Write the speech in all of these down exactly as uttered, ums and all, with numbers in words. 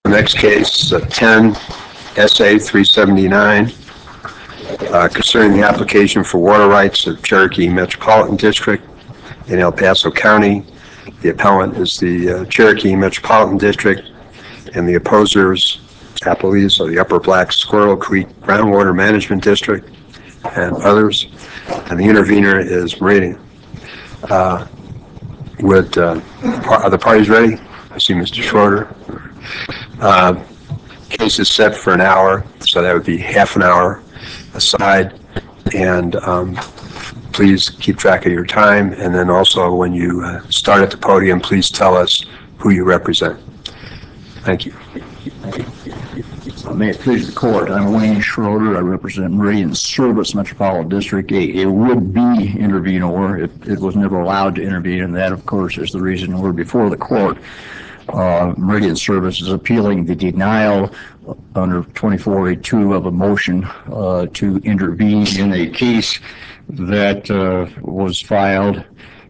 next case, uh, ten S A three seventy-nine, uh, concerning the application for water rights of Cherokee Metropolitan District in El Paso County. The appellant is the uh, Cherokee Metropolitan District, and the opposers, appellees, are the Upper Black Squirrel Creek Groundwater Management District and others. And the intervener is Meridian. Uh, would, uh, are the parties ready? I see Mister Schroeder. Uh, case is set for an hour, so that would be half an hour aside. And um, please keep track of your time. And then also, when you uh, start at the podium, please tell us who you represent. Thank you. May it please the court, I'm Wayne Schroeder. I represent Meridian Service Metropolitan District, a, a would-be intervenor. It, it was never allowed to intervene, and that, of course, is the reason we're before the court. Uh, Meridian Service is appealing the denial under twenty-four A two of a motion uh, to intervene in a case that uh, was filed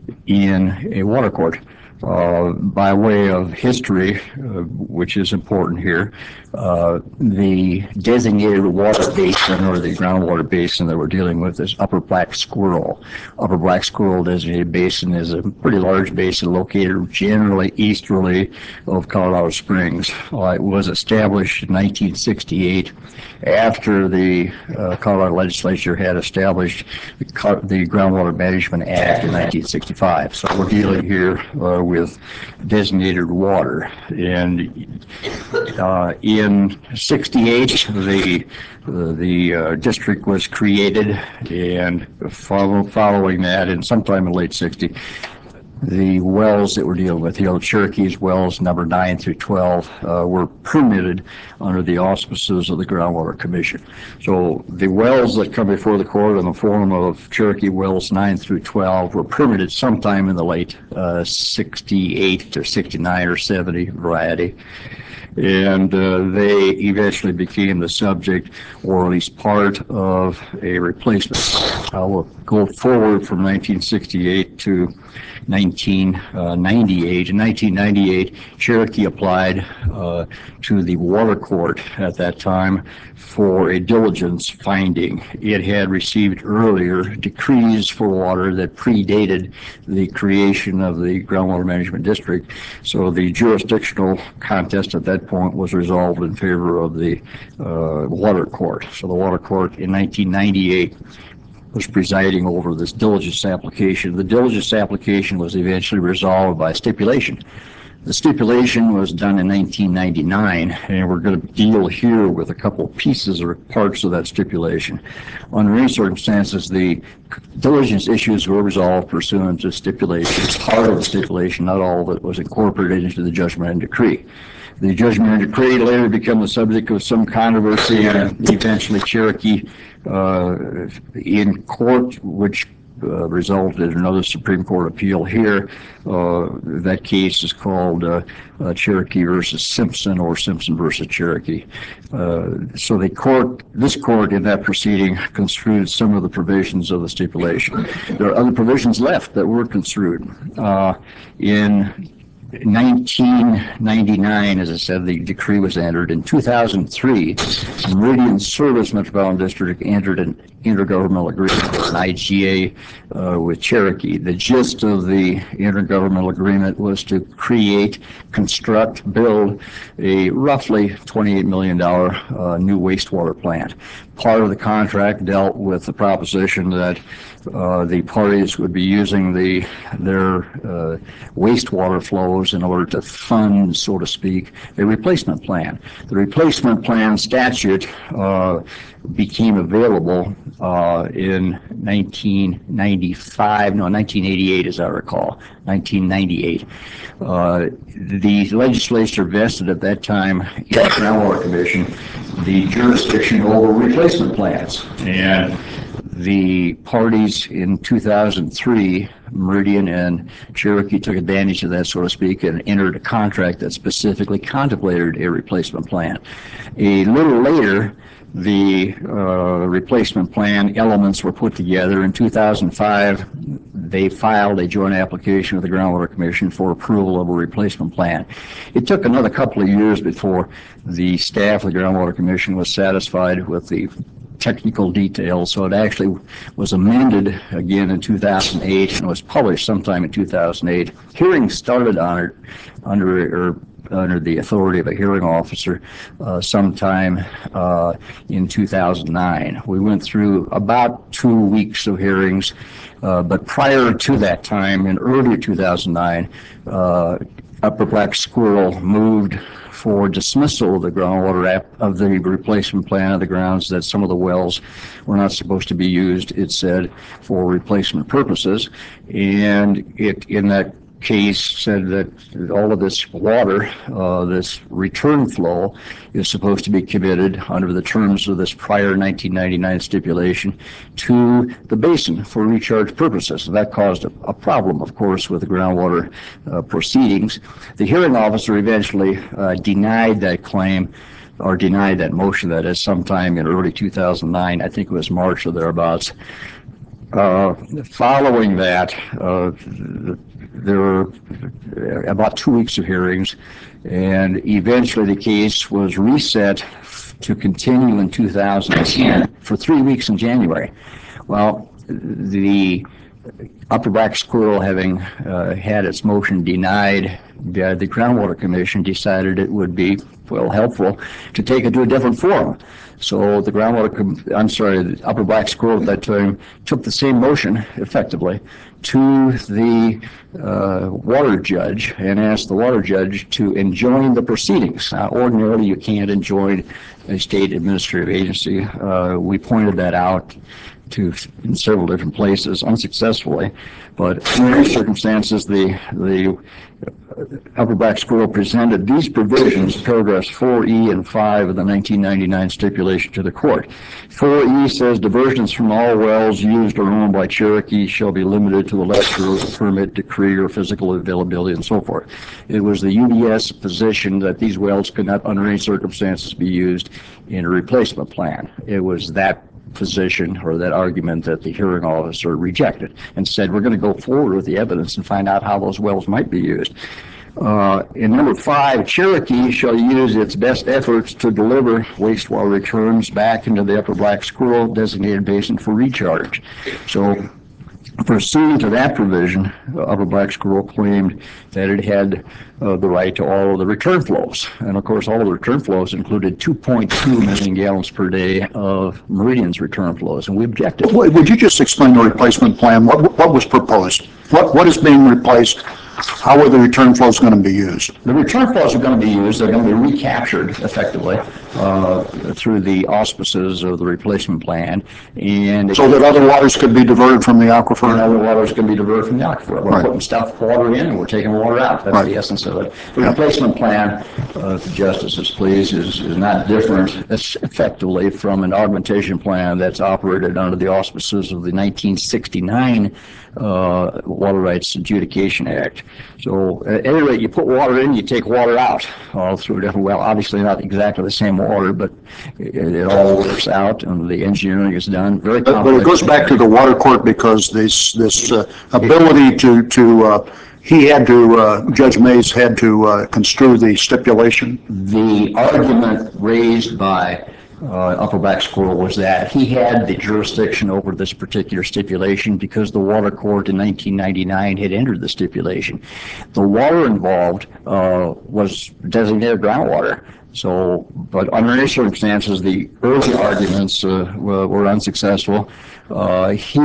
in a water court. Uh, by way of history, uh, which is important here, uh, the designated water basin, or the groundwater basin that we're dealing with, is Upper Black Squirrel. Upper Black Squirrel designated basin is a pretty large basin located generally easterly of Colorado Springs. Uh, it was established in nineteen sixty-eight after the uh, Colorado legislature had established the, the Groundwater Management Act in nineteen sixty-five. So we're dealing here uh, with designated water. And uh, in sixty-eight, the uh, the uh, district was created, and follow, following that, and sometime in late sixty, the wells that we're dealing with, the old Cherokee's wells, number nine through twelve, uh, were permitted under the auspices of the Groundwater Commission. So the wells that come before the court in the form of Cherokee wells nine through twelve were permitted sometime in the late uh, sixty-eight or sixty-nine or seventy variety. And uh, they eventually became the subject, or at least part of, a replacement. I will go forward from nineteen sixty-eight to nineteen ninety-eight. In nineteen ninety-eight, Cherokee applied uh, to the water court at that time for a diligence finding. It had received earlier decrees for water that predated the creation of the Groundwater Management District, so the jurisdictional contest at that point was resolved in favor of the uh, water court. So the water court in nineteen ninety-eight was presiding over this diligence application. The diligence application was eventually resolved by stipulation. The stipulation was done in nineteen ninety-nine, and we're going to deal here with a couple pieces or parts of that stipulation. Under any circumstances, the diligence issues were resolved pursuant to stipulation. Part of the stipulation, not all of it, was incorporated into the judgment and decree. The judgment and decree later became the subject of some controversy, and eventually Cherokee uh, in court, which Uh, resulted in another Supreme Court appeal here. Uh, that case is called uh, uh, Cherokee versus Simpson, or Simpson versus Cherokee. Uh, so the court, this court in that proceeding construed some of the provisions of the stipulation. There are other provisions left that were construed. Uh, in nineteen ninety-nine, as I said, the decree was entered. In two thousand three, Meridian Service Metropolitan District entered an intergovernmental agreement, an I G A, uh, with Cherokee. The gist of the intergovernmental agreement was to create, construct, build a roughly twenty-eight million dollars uh, new wastewater plant. Part of the contract dealt with the proposition that uh, the parties would be using the their uh, wastewater flows in order to fund, so to speak, a replacement plan. The replacement plan statute uh, became available uh, in nineteen ninety-five, no, nineteen eighty-eight, as I recall, nineteen ninety-eight. Uh, the legislature vested at that time in the Groundwater Commission the jurisdiction over replacement plans, and the parties in two thousand three Meridian and Cherokee took advantage of that, so to speak, and entered a contract that specifically contemplated a replacement plan. A little later, the uh, replacement plan elements were put together. In two thousand five, they filed a joint application with the Groundwater Commission for approval of a replacement plan. It took another couple of years before the staff of the Groundwater Commission was satisfied with the technical details, so it actually was amended again in two thousand eight and was published sometime in two thousand eight. Hearings started on it under or under the authority of a hearing officer uh, sometime uh, in two thousand nine. We went through about two weeks of hearings, uh, but prior to that time, in early two thousand nine, uh, Upper Black Squirrel moved for dismissal of the groundwater app of the replacement plan of the grounds that some of the wells were not supposed to be used, it said, for replacement purposes. And it, in that case, said that all of this water, uh, this return flow, is supposed to be committed under the terms of this prior nineteen ninety-nine stipulation to the basin for recharge purposes. And that caused a, a problem, of course, with the groundwater uh, proceedings. The hearing officer eventually uh, denied that claim, or denied that motion, that is, sometime in early two thousand nine. I think it was March or thereabouts. Uh, following that, uh, there were about two weeks of hearings, and eventually the case was reset to continue in two thousand ten for three weeks in January. Well, the Upper Black Squirrel, having uh, had its motion denied, uh, the Groundwater Commission decided it would be, well, helpful to take it to a different forum. So the groundwater, Com I'm sorry, the Upper Black Squirrel at that time took the same motion, effectively, to the uh, water judge and asked the water judge to enjoin the proceedings. Now, ordinarily, you can't enjoin a state administrative agency. Uh, we pointed that out to in several different places unsuccessfully, but in these circumstances, the the Upper Black Squirrel presented these provisions, paragraphs four E and five of the nineteen ninety-nine stipulation, to the court. four E says diversions from all wells used or owned by Cherokee shall be limited to the lesser of the permit, decree, or physical availability, and so forth. It was the U D S position that these wells could not, under any circumstances, be used in a replacement plan. It was that position or that argument that the hearing officer rejected and said, we're going to go forward with the evidence and find out how those wells might be used. Uh, in number five, Cherokee shall use its best efforts to deliver wastewater returns back into the Upper Black Squirrel designated basin for recharge. So, pursuant to that provision, Upper Black Squirrel claimed that it had uh, the right to all of the return flows. And of course, all of the return flows included two point two million gallons per day of Meridian's return flows, and we objected. Would you just explain the replacement plan? What, what was proposed? What, what is being replaced? How are the return flows going to be used? The return flows are going to be used, they're going to be recaptured effectively uh, through the auspices of the replacement plan. And so that other waters could be diverted from the aquifer? And other waters can be diverted from the aquifer. We're right. putting stuff, water in, and we're taking water out. That's right. The essence of it. The yeah. replacement plan, uh, if the justices please, is, is not different it's effectively from an augmentation plan that's operated under the auspices of the nineteen sixty-nine uh, Water Rights Adjudication Act. So at any rate, you put water in, you take water out, all through different, well, obviously not exactly the same water, but it, it all works out, and the engineering is done very complex. But, but it goes back to the water court because this this uh, ability to to uh, he had to uh, Judge Mays had to uh, construe the stipulation. The argument raised by Uh, Upper Black Squirrel was that he had the jurisdiction over this particular stipulation because the water court in nineteen ninety-nine had entered the stipulation. The water involved uh, was designated groundwater. So, but under any circumstances, the early arguments uh, were, were unsuccessful. Uh, he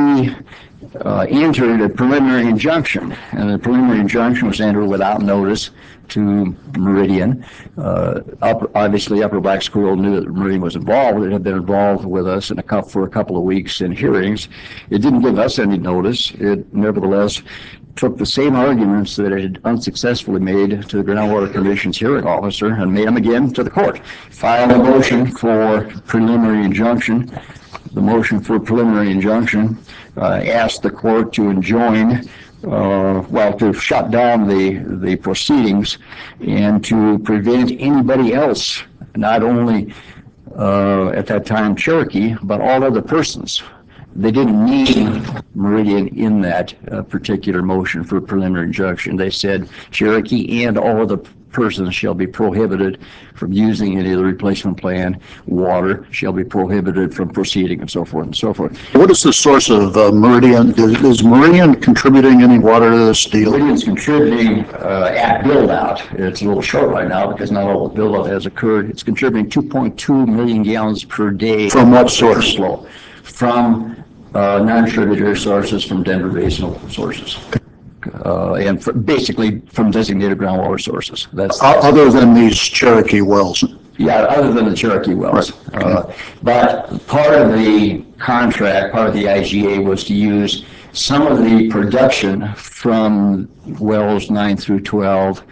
uh, entered a preliminary injunction, and the preliminary injunction was entered without notice to Meridian. Uh, upper, obviously, Upper Black Squirrel knew that Meridian was involved. It had been involved with us in a couple, for a couple of weeks in hearings. It didn't give us any notice. It nevertheless took the same arguments that it had unsuccessfully made to the Groundwater Commission's hearing officer and made them again to the court. Filed a motion for preliminary injunction. The motion for preliminary injunction uh, asked the court to enjoin uh, well, to shut down the, the proceedings and to prevent anybody else, not only uh, at that time Cherokee, but all other persons. They didn't name Meridian in that uh, particular motion for preliminary injunction. They said Cherokee and all other persons shall be prohibited from using any of the replacement plan. Water shall be prohibited from proceeding, and so forth and so forth. What is the source of uh, Meridian? Is, is Meridian contributing any water to this deal? Meridian's contributing uh, at build-out. It's a little short right now because not all the build-out has occurred. It's contributing two point two million gallons per day. From what source? Flow. From uh, non-tributary sources, from Denver Basin sources. Uh, and for, basically from designated groundwater sources. That's, that's Other than these Cherokee wells? Yeah, other than the Cherokee wells. Right. Uh, but part of the contract, part of the I G A was to use some of the production from wells nine through twelve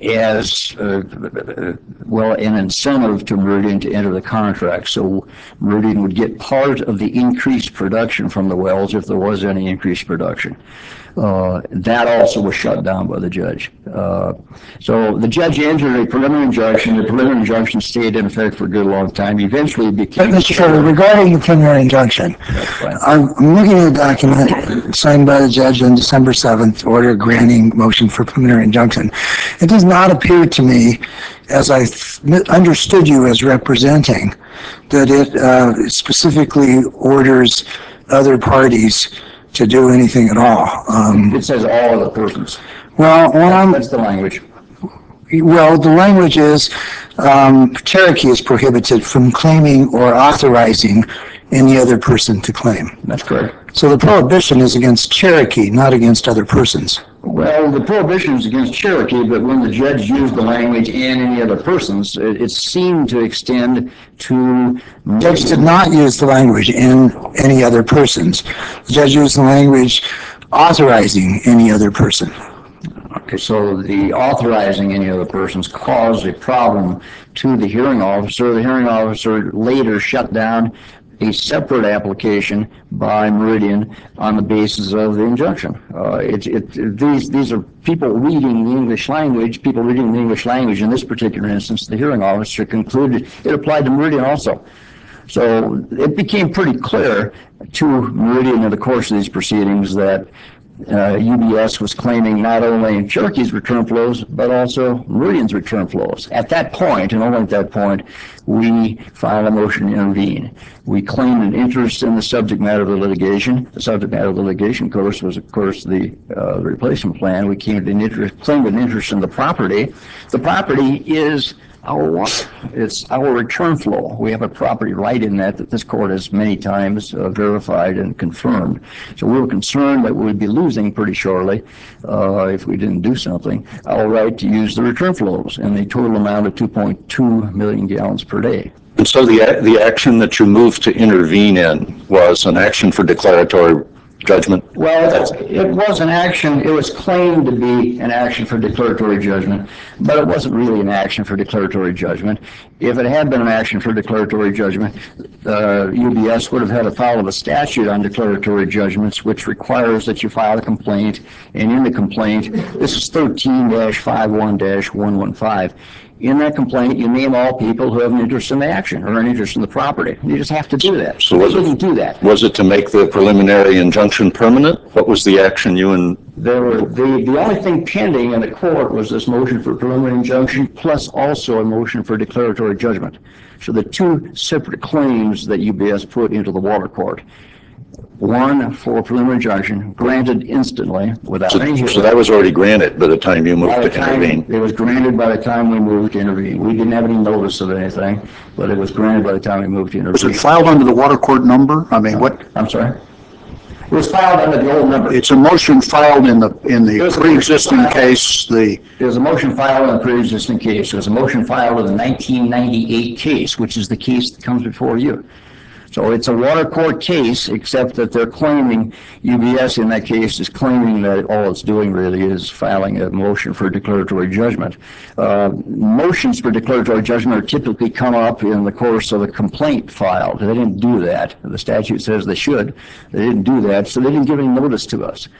as uh, well an incentive to Meridian to enter the contract. So Meridian would get part of the increased production from the wells if there was any increased production. Uh, that also was shut down by the judge. Uh, so the judge entered a preliminary injunction. The preliminary injunction stayed in effect for a good long time. Eventually it became... Mister Chairman, regarding the preliminary injunction, I'm I'm looking at a document signed by the judge on December seventh, order granting motion for preliminary injunction. It does not appear to me, as I th- understood you as representing, that it uh, specifically orders other parties to do anything at all. Um, it says all other persons. well, when I'm, That's the language. Well, the language is um, Cherokee is prohibited from claiming or authorizing any other person to claim. That's correct. So the prohibition is against Cherokee, not against other persons. Well, the prohibition is against Cherokee, but when the judge used the language and any other persons, it, it seemed to extend to... The judge did not use the language "in any other persons." The judge used the language authorizing any other person. Okay, so the authorizing any other persons caused a problem to the hearing officer. The hearing officer later shut down a separate application by Meridian on the basis of the injunction. Uh, it, it, these, these are people reading the English language, people reading the English language. In this particular instance, the hearing officer concluded it applied to Meridian also. So it became pretty clear to Meridian in the course of these proceedings that Uh, U B S was claiming not only Cherokee's return flows, but also Meridian's return flows. At that point, and only at that point, we filed a motion to intervene. We claimed an interest in the subject matter of the litigation. The subject matter of the litigation, of course, was, of course, the uh, replacement plan. We claimed an interest, claimed an interest in the property. The property is our water. It's our return flow. We have a property right in that that this court has many times uh, verified and confirmed. So we were concerned that we would be losing pretty shortly uh, if we didn't do something our right to use the return flows, and the total amount of two point two million gallons per day. And so the the action that you moved to intervene in was an action for declaratory judgment? Well, it was an action, it was claimed to be an action for declaratory judgment, but it wasn't really an action for declaratory judgment. If it had been an action for declaratory judgment, uh, U B S would have had to file a statute on declaratory judgments, which requires that you file a complaint, and in the complaint, this is thirteen dash fifty-one dash one fifteen. In that complaint, you name all people who have an interest in the action or an interest in the property. You just have to do that. So was they didn't it, do that. Was it to make the preliminary injunction permanent? What was the action you and... There were, the, the only thing pending in the court was this motion for preliminary injunction, plus also a motion for declaratory judgment. So the two separate claims that U B S put into the water court. One for preliminary injunction, granted instantly without so, any hearing. So that was already granted by the time you moved to time, intervene? It was granted by the time we moved to intervene. We didn't have any notice of anything, but it was granted by the time we moved to intervene. Was it filed under the water court number? I mean, what? I'm sorry? It was filed under the old number. It's a motion filed in the in the pre-existing case. The There was a motion filed in the pre-existing case. There was a motion filed in the nineteen ninety-eight case, which is the case that comes before you. So it's a water court case, except that they're claiming, U B S in that case is claiming that all it's doing really is filing a motion for declaratory judgment. Uh, motions for declaratory judgment are typically come up in the course of a complaint filed. They didn't do that. The statute says they should. They didn't do that, so they didn't give any notice to us.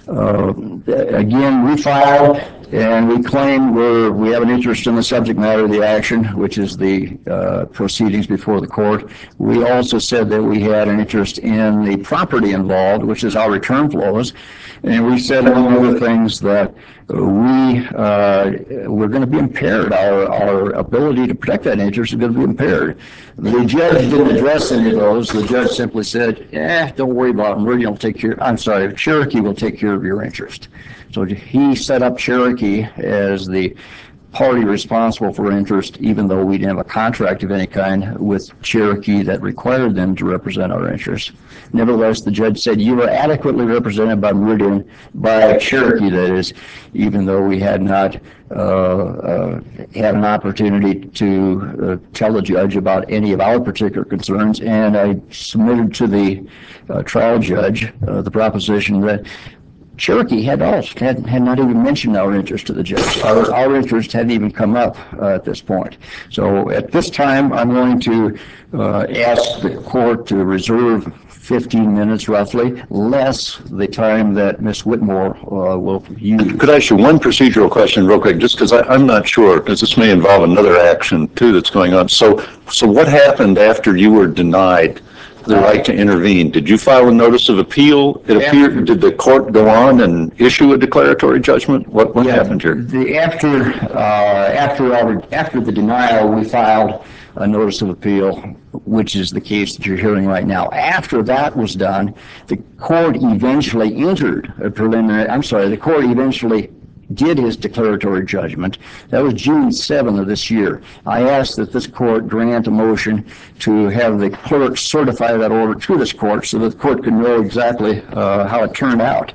Uh, Again, we filed and we claim we're, we have an interest in the subject matter of the action, which is the uh, proceedings before the court. We also said that we had an interest in the property involved, which is our return flows. And we said, among other things, that we, uh, we're going to be impaired. Our, our ability to protect that interest is going to be impaired. The judge didn't address any of those. The judge simply said, eh, don't worry about it. Meridian will take care, I'm sorry, Cherokee will take care of your interest. So he set up Cherokee as the party responsible for interest, even though we didn't have a contract of any kind with Cherokee that required them to represent our interests. Nevertheless, the judge said you were adequately represented by Meridian, by Cherokee, that is, even though we had not uh, uh, had an opportunity to uh, tell the judge about any of our particular concerns. And I submitted to the uh, trial judge uh, the proposition that Cherokee had also had, had not even mentioned our interest to the judge. Our, our interest hadn't even come up uh, at this point. So at this time, I'm going to uh, ask the court to reserve fifteen minutes roughly, less the time that Miz Whitmore uh, will use. Could I ask you one procedural question real quick, just because I'm not sure, because this may involve another action too that's going on. So, so what happened after you were denied the right to intervene? Did you file a notice of appeal? It appeared, did the court go on and issue a declaratory judgment? What, what Yeah, happened here? The, after, uh, after our, after the denial, we filed a notice of appeal, which is the case that you're hearing right now. After that was done, the court eventually entered a preliminary, I'm sorry, the court eventually did his declaratory judgment. That was June seventh of this year. I asked that this court grant a motion to have the clerk certify that order to this court so that the court could know exactly uh, how it turned out.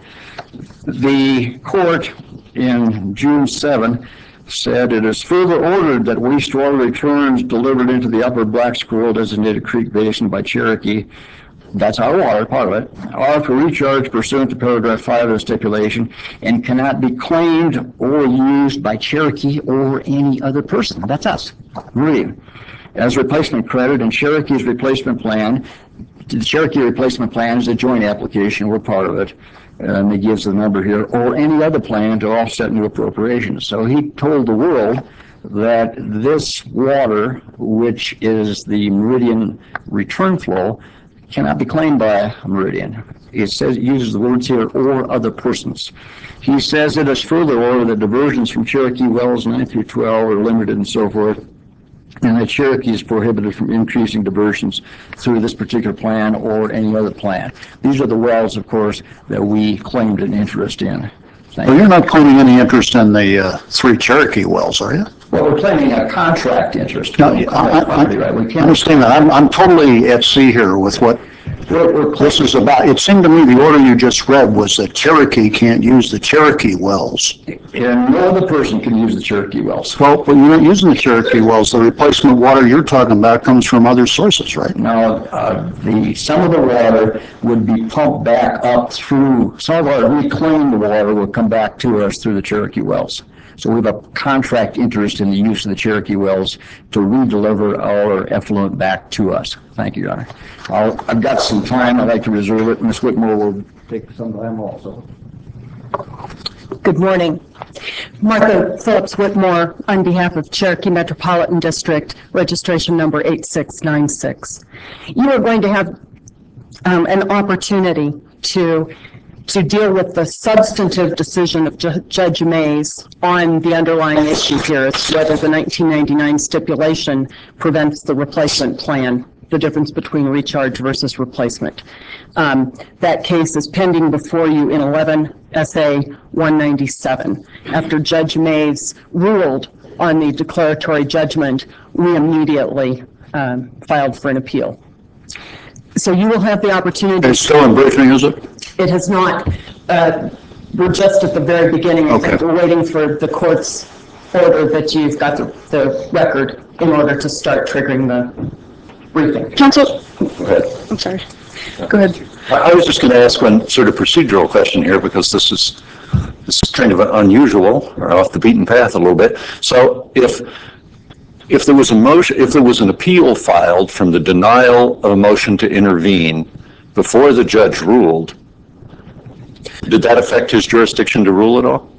The court in June seventh said it is further ordered that wastewater returns delivered into the upper Black Squirrel designated creek basin by Cherokee, that's our water, part of it, are for recharge pursuant to paragraph five of the stipulation and cannot be claimed or used by Cherokee or any other person. That's us, Meridian. As replacement credit in Cherokee's replacement plan, the Cherokee replacement plan is a joint application, we're part of it, and it gives the number here, or any other plan to offset new appropriations. So he told the world that this water, which is the Meridian return flow, cannot be claimed by Meridian. It says, it uses the words here, or other persons. He says it is further ordered that diversions from Cherokee wells nine through twelve are limited and so forth, and that Cherokee is prohibited from increasing diversions through this particular plan or any other plan. These are the wells, of course, that we claimed an interest in. Thank Well, you. you're not claiming any interest in the uh, three Cherokee wells, are you? Well, we're claiming a contract interest. No, I, I, Property right. We I can't. understand that. I'm, I'm totally at sea here with what We're, we're this is about. It seemed to me the order you just read was that Cherokee can't use the Cherokee wells. And no other person can use the Cherokee wells. Well, but you're not using the Cherokee wells. The replacement water you're talking about comes from other sources, right? Now, uh, the, some of the water would be pumped back up through, some of our reclaimed water will come back to us through the Cherokee wells. So we have a contract interest in the use of the Cherokee wells to redeliver our effluent back to us. Thank you, Your Honor. I'll, I've got some time. I'd like to reserve it. Miz Whitmore will take some time also. Good morning. Martha Phillips Whitmore on behalf of Cherokee Metropolitan District, registration number eight six nine six. You are going to have um, an opportunity to to deal with the substantive decision of Ju- Judge Mays on the underlying issue here. It's whether the nineteen ninety-nine stipulation prevents the replacement plan, the difference between recharge versus replacement. Um, that case is pending before you in eleven S A one ninety-seven. After Judge Mays ruled on the declaratory judgment, we immediately um, filed for an appeal. So you will have the opportunity. It's still in briefing, is it? It has not. Uh, we're just at the very beginning. I think Okay. we're waiting for the court's order that you've got the, the record in order to start triggering the briefing. Counsel, Go ahead. I'm sorry. Go ahead. I I was just going to ask one sort of procedural question here, because this is, this is kind of unusual, or off the beaten path a little bit. So if, if there was a motion, if there was an appeal filed from the denial of a motion to intervene before the judge ruled, Did that affect his jurisdiction to rule at all?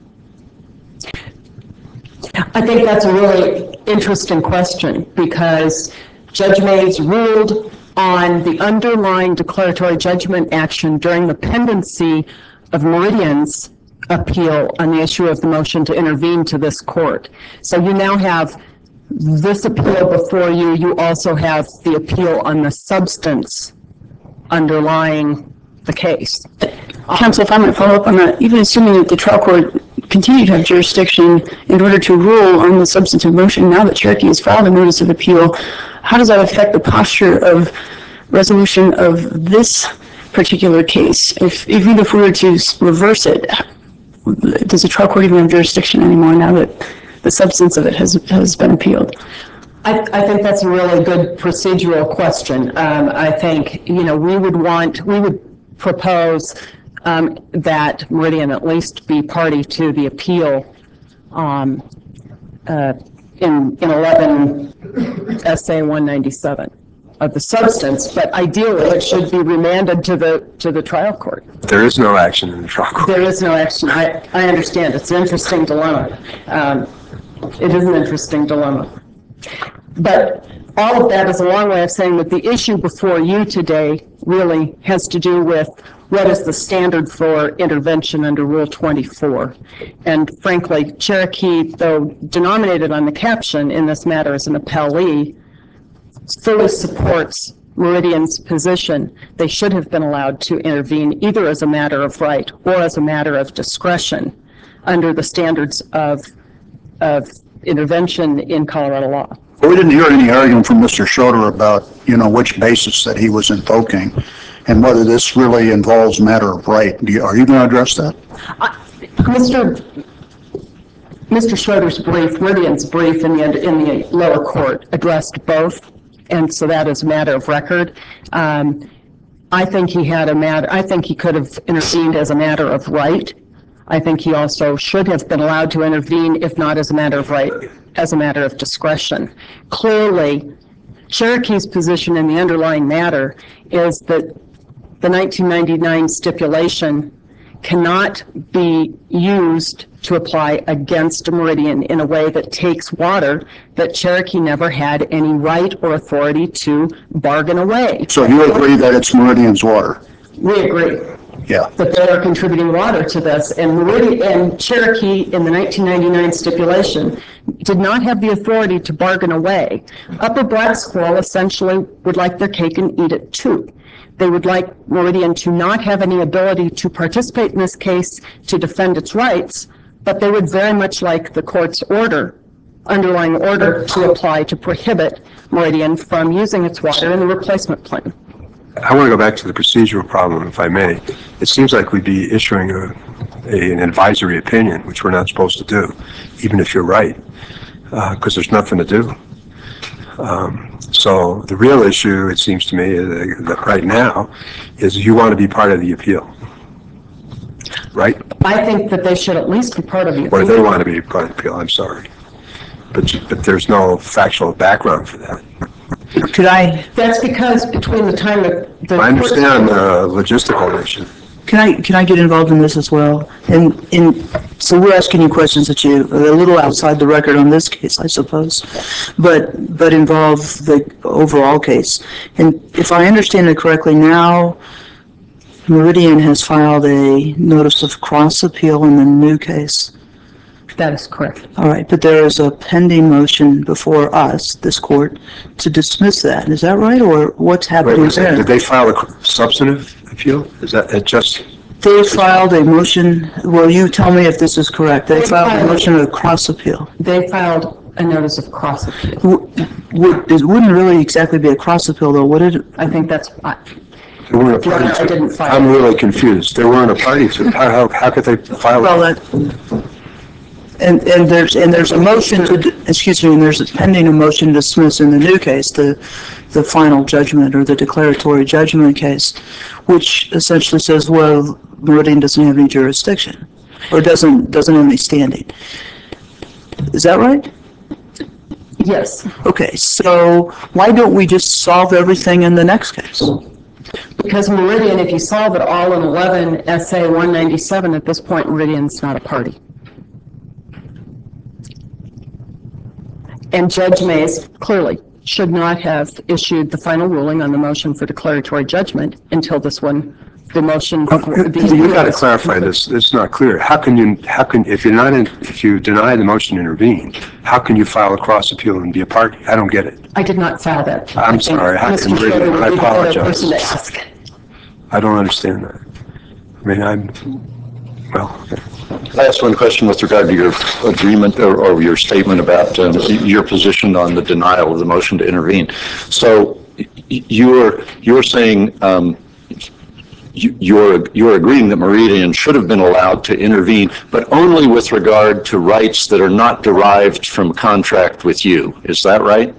I think that's a really interesting question because Judge Mays ruled on the underlying declaratory judgment action during the pendency of Meridian's appeal on the issue of the motion to intervene to this court. So you now have this appeal before you. You also have the appeal on the substance underlying the case. Counsel, if I might follow up on that, even assuming that the trial court continued to have jurisdiction in order to rule on the substantive motion, now that Cherokee has filed a notice of appeal, how does that affect the posture of resolution of this particular case? If, even if we were to reverse it, does the trial court even have jurisdiction anymore now that the substance of it has, has been appealed? I, I think that's a really good procedural question. Um, I think, you know, we would want, we would propose um, that Meridian at least be party to the appeal um, uh, in, in eleven S A one ninety-seven of the substance, but ideally it should be remanded to the, to the trial court. There is no action in the trial court. There is no action. I, I understand. It's an interesting dilemma. Um, it is an interesting dilemma. But all of that is a long way of saying that the issue before you today really has to do with what is the standard for intervention under Rule twenty-four. And frankly, Cherokee, though denominated on the caption in this matter as an appellee, fully supports Meridian's position. They should have been allowed to intervene either as a matter of right or as a matter of discretion under the standards of, of intervention in Colorado law. Well, we didn't hear any argument from Mister Schroeder about, you know, which basis that he was invoking and whether this really involves matter of right. Do you, are you going to address that? Uh, Mister Mister Schroeder's brief, Meridian's brief in the, in the lower court addressed both, and so that is a matter of record. Um, I think he had a matter, I think he could have intervened as a matter of right. I think he also should have been allowed to intervene, if not as a matter of right, as a matter of discretion. Clearly, Cherokee's position in the underlying matter is that the nineteen ninety-nine stipulation cannot be used to apply against Meridian in a way that takes water that Cherokee never had any right or authority to bargain away. So you agree that it's Meridian's water? We agree. Yeah. That they are contributing water to this, and Meridian and Cherokee in the nineteen ninety-nine stipulation did not have the authority to bargain away. Upper Black Squirrel essentially would like their cake and eat it too. They would like Meridian to not have any ability to participate in this case to defend its rights, but they would very much like the court's order, underlying order, to apply to prohibit Meridian from using its water in the replacement plan. I want to go back to the procedural problem, if I may. It seems like we'd be issuing a, a, an advisory opinion, which we're not supposed to do, even if you're right, because uh, there's nothing to do. Um, so the real issue, it seems to me, uh, that right now, is you want to be part of the appeal, right? I think that they should at least be part of the appeal. Or they want to be part of the appeal, I'm sorry. But, but there's no factual background for that. Could I, That's because between the time that the I understand the logistical issue. can I, can I get involved in this as well? And, and so we're asking you questions that you, are a little outside the record on this case, I suppose, but, but involve the overall case. And if I understand it correctly, now Meridian has filed a notice of cross appeal in the new case. That is correct. All right, but there is a pending motion before us, this court, to dismiss that. Is that right, or what's happening Wait, there? did they file a substantive appeal? Is that it just? They filed a motion, well, you tell me if this is correct. They They filed a filed- motion of cross appeal. They filed a notice of cross appeal. W- Would, it wouldn't really exactly be a cross appeal, though, would it? I think that's, I- They weren't a Your party Honor, I to- didn't file I'm it. really confused. They weren't a party to, how, how, how could they file? Well, it? that, and, and there's, and there's a motion to, d- excuse me, and there's a pending a motion to dismiss in the new case, the, the final judgment or the declaratory judgment case, which essentially says, well, Meridian doesn't have any jurisdiction, or doesn't, doesn't have any standing. Is that right? yes. Okay, so why don't we just solve everything in the next case? Because Meridian, if you solve it all in eleven S A one ninety-seven, at this point, Meridian's not a party. And Judge Mays clearly should not have issued the final ruling on the motion for declaratory judgment until this one, the motion for the... You got to clarify this. It's not clear. How can you, how can, if you're not, in, if you deny the motion to intervene, how can you file a cross appeal and be a party? I don't get it. I did not file that. I'm sorry. How Mister can Schroeder would I be the better person to apologize. ask. I don't understand that. I mean, I'm, well... I ask one question with regard to your agreement or, or your statement about um, your position on the denial of the motion to intervene. So you're you're saying um, you, you're you're agreeing that Meridian should have been allowed to intervene, but only with regard to rights that are not derived from contract with you. Is that right?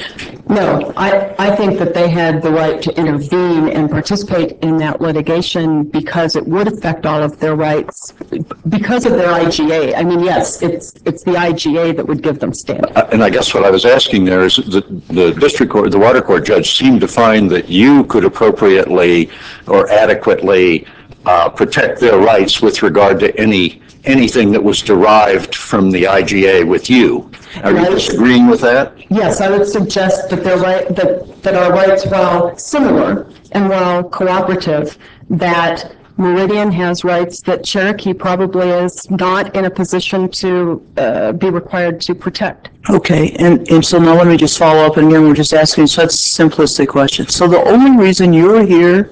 No, I, I think that they had the right to intervene and participate in that litigation because it would affect all of their rights, because of their I G A. I mean, yes, it's it's the I G A that would give them standing. Uh, and I guess what I was asking there is that the district court, the water court judge seemed to find that you could appropriately or adequately uh, protect their rights with regard to any anything that was derived from the I G A with you. Are you disagreeing with that? Yes, I would suggest that their right, that, that our rights, while similar and while cooperative, that Meridian has rights that Cherokee probably is not in a position to uh, be required to protect. Okay, and, and so now let me just follow up, and again, we're just asking such simplistic questions. So the only reason you're here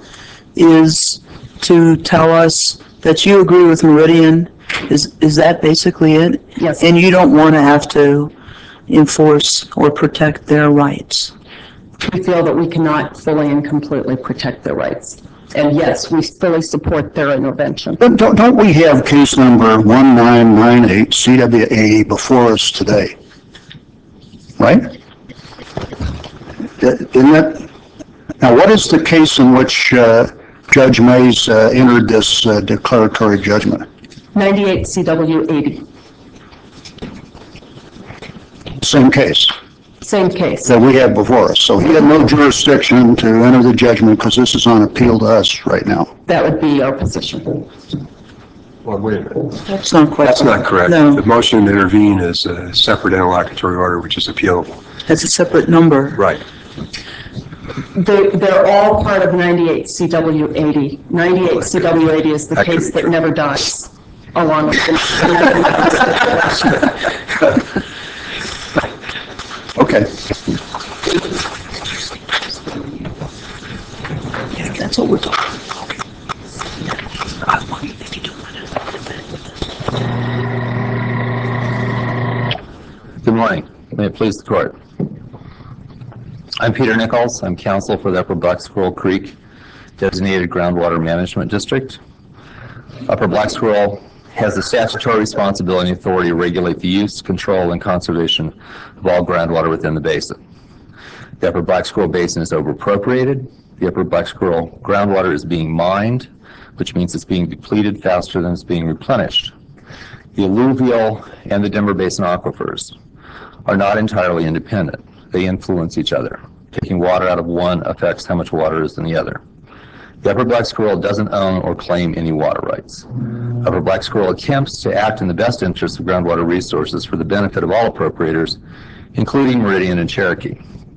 is to tell us that you agree with Meridian. Is is that basically it? Yes. And you don't want to have to enforce or protect their rights? We feel that we cannot fully and completely protect their rights. And yes, we fully support their intervention. But don't, don't we have case number one nine nine eight C W A before us today? Right? Isn't that? Now, what is the case in which uh, Judge Mays uh, entered this uh, declaratory judgment? ninety-eight C W eighty. Same case Same case. that we have before us. So he had no jurisdiction to enter the judgment because this is on appeal to us right now. That would be our position. Well, wait a minute. That's not quite. That's not correct. No. The motion to intervene is a separate interlocutory order, which is appealable. That's a separate number. Right. They, they're all part of ninety-eight C W eighty. ninety-eight C W eighty is the That could case be that true. never dies, along with the... Okay. That's what we're talking about. Good morning. May it please the court. I'm Peter Nichols. I'm counsel for the Upper Black Squirrel Creek Designated Groundwater Management District. Upper Black Squirrel has the statutory responsibility and authority to regulate the use, control, and conservation of all groundwater within the basin. The Upper Black Squirrel Basin is overappropriated. The Upper Black Squirrel groundwater is being mined, which means it's being depleted faster than it's being replenished. The alluvial and the Denver Basin aquifers are not entirely independent. They influence each other. Taking water out of one affects how much water is in the other. The Upper Black Squirrel doesn't own or claim any water rights. Upper Black Squirrel attempts to act in the best interest of groundwater resources for the benefit of all appropriators, including Meridian and Cherokee.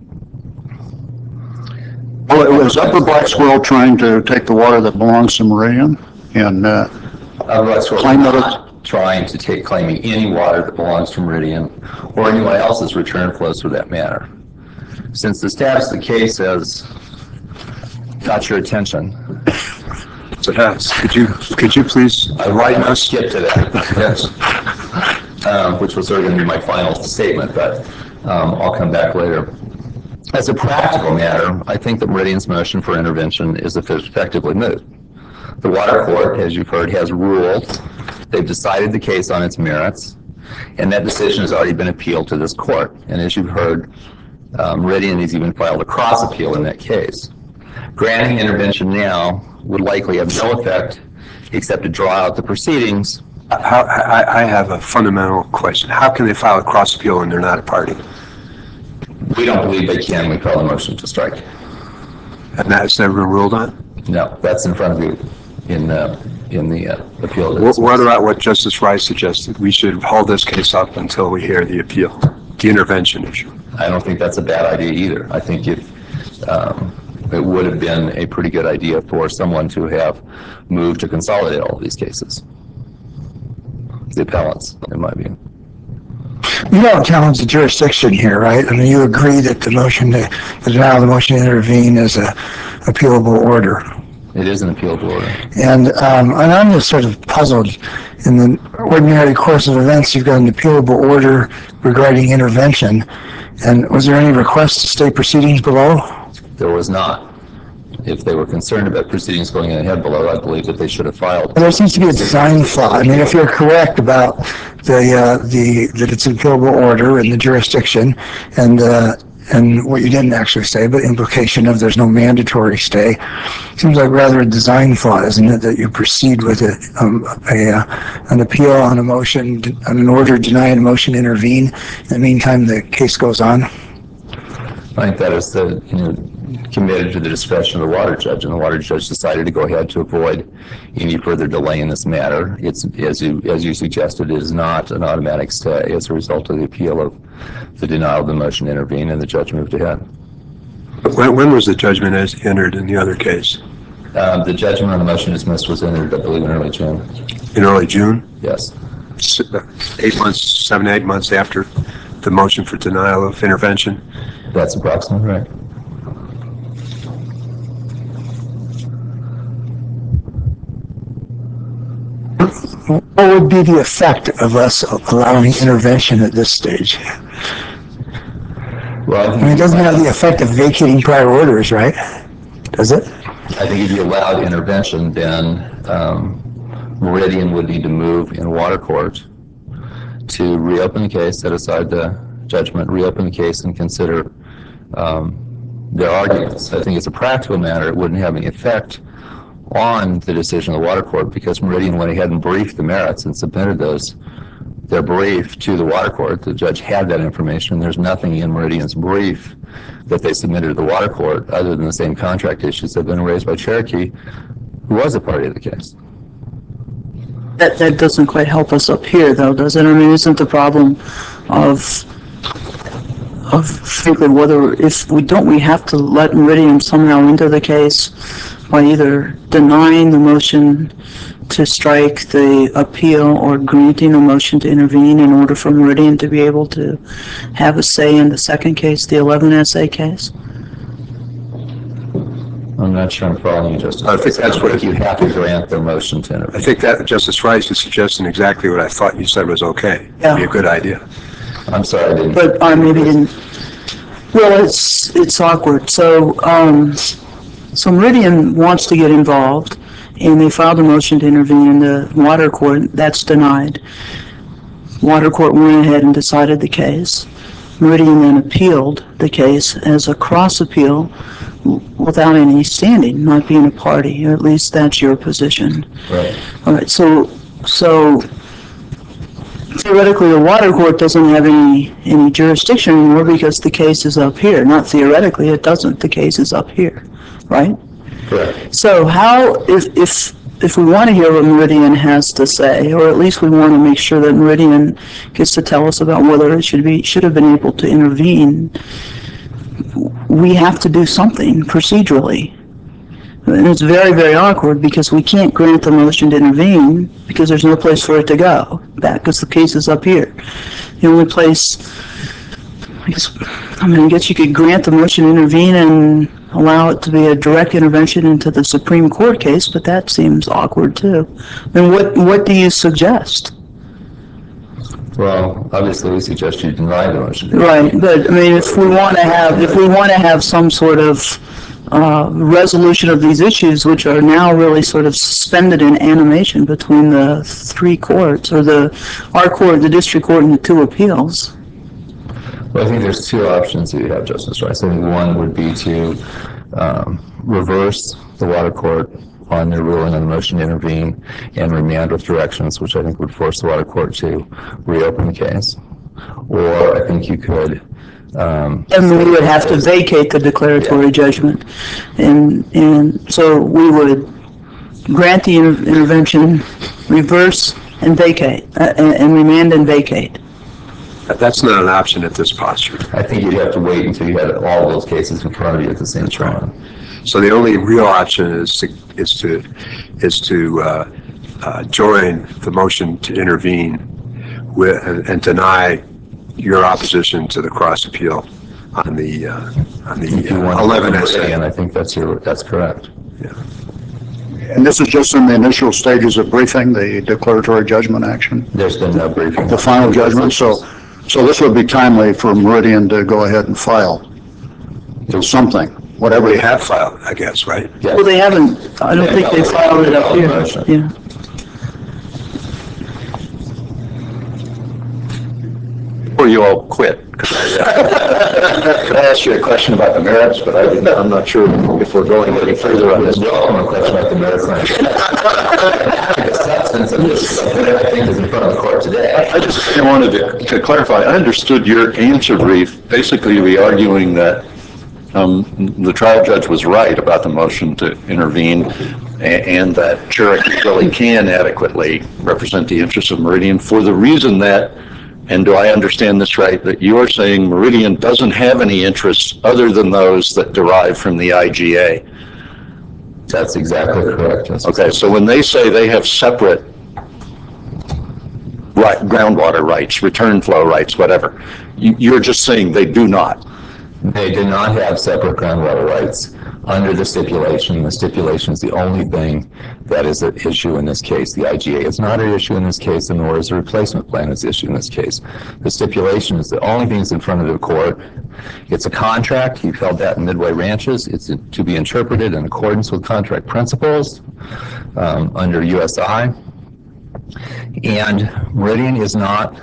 Well, it was Upper Black Squirrel trying to take the water that belongs to Meridian and uh, Upper Black Squirrel claim is that not trying to take claiming any water that belongs to Meridian or anyone else's return flows for that matter. Since the status of the case has got your attention, So it has. Could you, could you please enlighten I'll us? skip to that. Yes. Um, which was sort of going to be my final statement, but um, I'll come back later. As a practical matter, I think that Meridian's motion for intervention is effectively moot. The water court, as you've heard, has ruled. They've decided the case on its merits, and that decision has already been appealed to this court. And as you've heard, um, Meridian has even filed a cross appeal in that case. Granting intervention now would likely have no effect except to draw out the proceedings. How, I, I have a fundamental question. How can they file a cross appeal when they're not a party? We don't believe they can. We call a motion to strike. And that's never been ruled on? No, that's in front of you in, uh, in the uh, appeal. What what about what Justice Rice suggested? We should hold this case up until we hear the appeal, the intervention issue. I don't think that's a bad idea either. I think if, um, it would have been a pretty good idea for someone to have moved to consolidate all of these cases. The appellants, in my view. You don't challenge the jurisdiction here, right? I mean, you agree that the motion to, the denial of the motion to intervene is a appealable order. It is an appealable order. And, um, and I'm just sort of puzzled. In the ordinary course of events, you've got an appealable order regarding intervention. And was there any request to stay proceedings below? There was not. If they were concerned about proceedings going ahead below, I believe that they should have filed. There seems to be a design flaw. I mean, if you're correct about the, uh, the, that it's an appealable order and the jurisdiction and, uh, and what you didn't actually say, but implication of there's no mandatory stay, seems like rather a design flaw, isn't it, that you proceed with a, um, a, uh, an appeal on a motion, on an order denying a motion to intervene. In the meantime, the case goes on. I think that is the, you know, committed to the discretion of the water judge, and the water judge decided to go ahead to avoid any further delay in this matter. It's, as you, as you suggested, it is not an automatic stay as a result of the appeal of the denial of the motion to intervene, and the judge moved ahead. When, when was the judgment as entered in the other case? Um, the judgment on the motion to dismiss was entered, I believe, in early June. In early June? Yes. S- Eight months, seven, eight months after the motion for denial of intervention? That's approximately right. What would be the effect of us allowing intervention at this stage? Well, I, I mean, it doesn't have the effect of vacating prior orders, right? Does it? I think if you allowed intervention, then um, Meridian would need to move in water court to reopen the case, set aside the judgment, reopen the case, and consider um, their arguments. I think it's a practical matter. It wouldn't have any effect on the decision of the water court because Meridian went ahead and briefed the merits and submitted those, their brief to the water court. The judge had that information. There's nothing in Meridian's brief that they submitted to the water court other than the same contract issues that have been raised by Cherokee, who was a party of the case. That, that doesn't quite help us up here, though, does it? I mean, isn't the problem of, of frankly, whether, if we don't, we have to let Meridian somehow into the case by either denying the motion to strike the appeal or granting a motion to intervene in order for Meridian to be able to have a say in the second case, the eleven S A case? I'm not sure I'm following you, Justice. I think that's what you have to grant their motion to intervene. I think that Justice Rice is suggesting exactly what I thought you said was okay. Yeah. It'd be a good idea. I'm sorry, I didn't. But I maybe didn't. Well, it's it's awkward. So, um, so Meridian wants to get involved, and they filed a motion to intervene in the water court. That's denied. Water court went ahead and decided the case. Meridian then appealed the case as a cross appeal without any standing, not being a party, or at least that's your position. Right. All right. So, so. Theoretically, the water court doesn't have any, any jurisdiction anymore because the case is up here. Not theoretically, it doesn't. The case is up here, right? Correct. So how, if, if, if we want to hear what Meridian has to say, or at least we want to make sure that Meridian gets to tell us about whether it should be, should have been able to intervene, we have to do something procedurally. And it's very, very awkward because we can't grant the motion to intervene because there's no place for it to go back because the case is up here. The only place, I guess, I mean, I guess you could grant the motion to intervene and allow it to be a direct intervention into the Supreme Court case, but that seems awkward too. Then what, what do you suggest? Well, obviously, we suggest you deny the motion. Right, but I mean, if we want to have, if we want to have some sort of Uh, resolution of these issues, which are now really sort of suspended in animation between the three courts, or the our court, the district court, and the two appeals. Well, I think there's two options that you have, Justice Rice. I think one would be to um, reverse the water court on their ruling on the motion to intervene and remand with directions, which I think would force the water court to reopen the case. Or I think you could And we would have to vacate the declaratory judgment. And, and so we would grant the inter- intervention, reverse, and vacate, uh, and, and remand and vacate. That's not an option at this posture. I think you'd have to wait until you had all those cases in front of you at the same time. So the only real option is to, is to, is to uh, uh, join the motion to intervene with, and, and deny your opposition to the cross appeal on the, uh, on the If you want uh, eleven S and A. I think that's your, that's correct. And this is just in the initial stages of briefing, the declaratory judgment action, There's been no briefing. the final judgment. So, so this would be timely for Meridian to go ahead and file something, whatever. We have filed, I guess, right? Yes. Well, they haven't, I don't think they filed it up here. Yeah. Before you all quit, could I, could I ask you a question about the merits? But I didn't, I'm not sure if we're going any further on this. Welcome a question about the merits. The substance of this, I think, is in front of the court today. I just wanted to, to clarify. I understood your answer brief basically to be arguing that um, the trial judge was right about the motion to intervene, and, and that Cherokee really can adequately represent the interests of Meridian for the reason that, and do I understand this right, that you are saying Meridian doesn't have any interests other than those that derive from the I G A? That's exactly correct. Justice. Okay, so when they say they have separate right, groundwater rights, return flow rights, whatever, you, you're just saying they do not. They do not have separate groundwater rights under the stipulation. The stipulation is the only thing that is at issue in this case. The I G A is not an issue in this case, and nor is the replacement plan is issue in this case. The stipulation is the only thing that's in front of the court. It's a contract. You've held that in Midway Ranches. It's to be interpreted in accordance with contract principles um, under U S I. And Meridian is not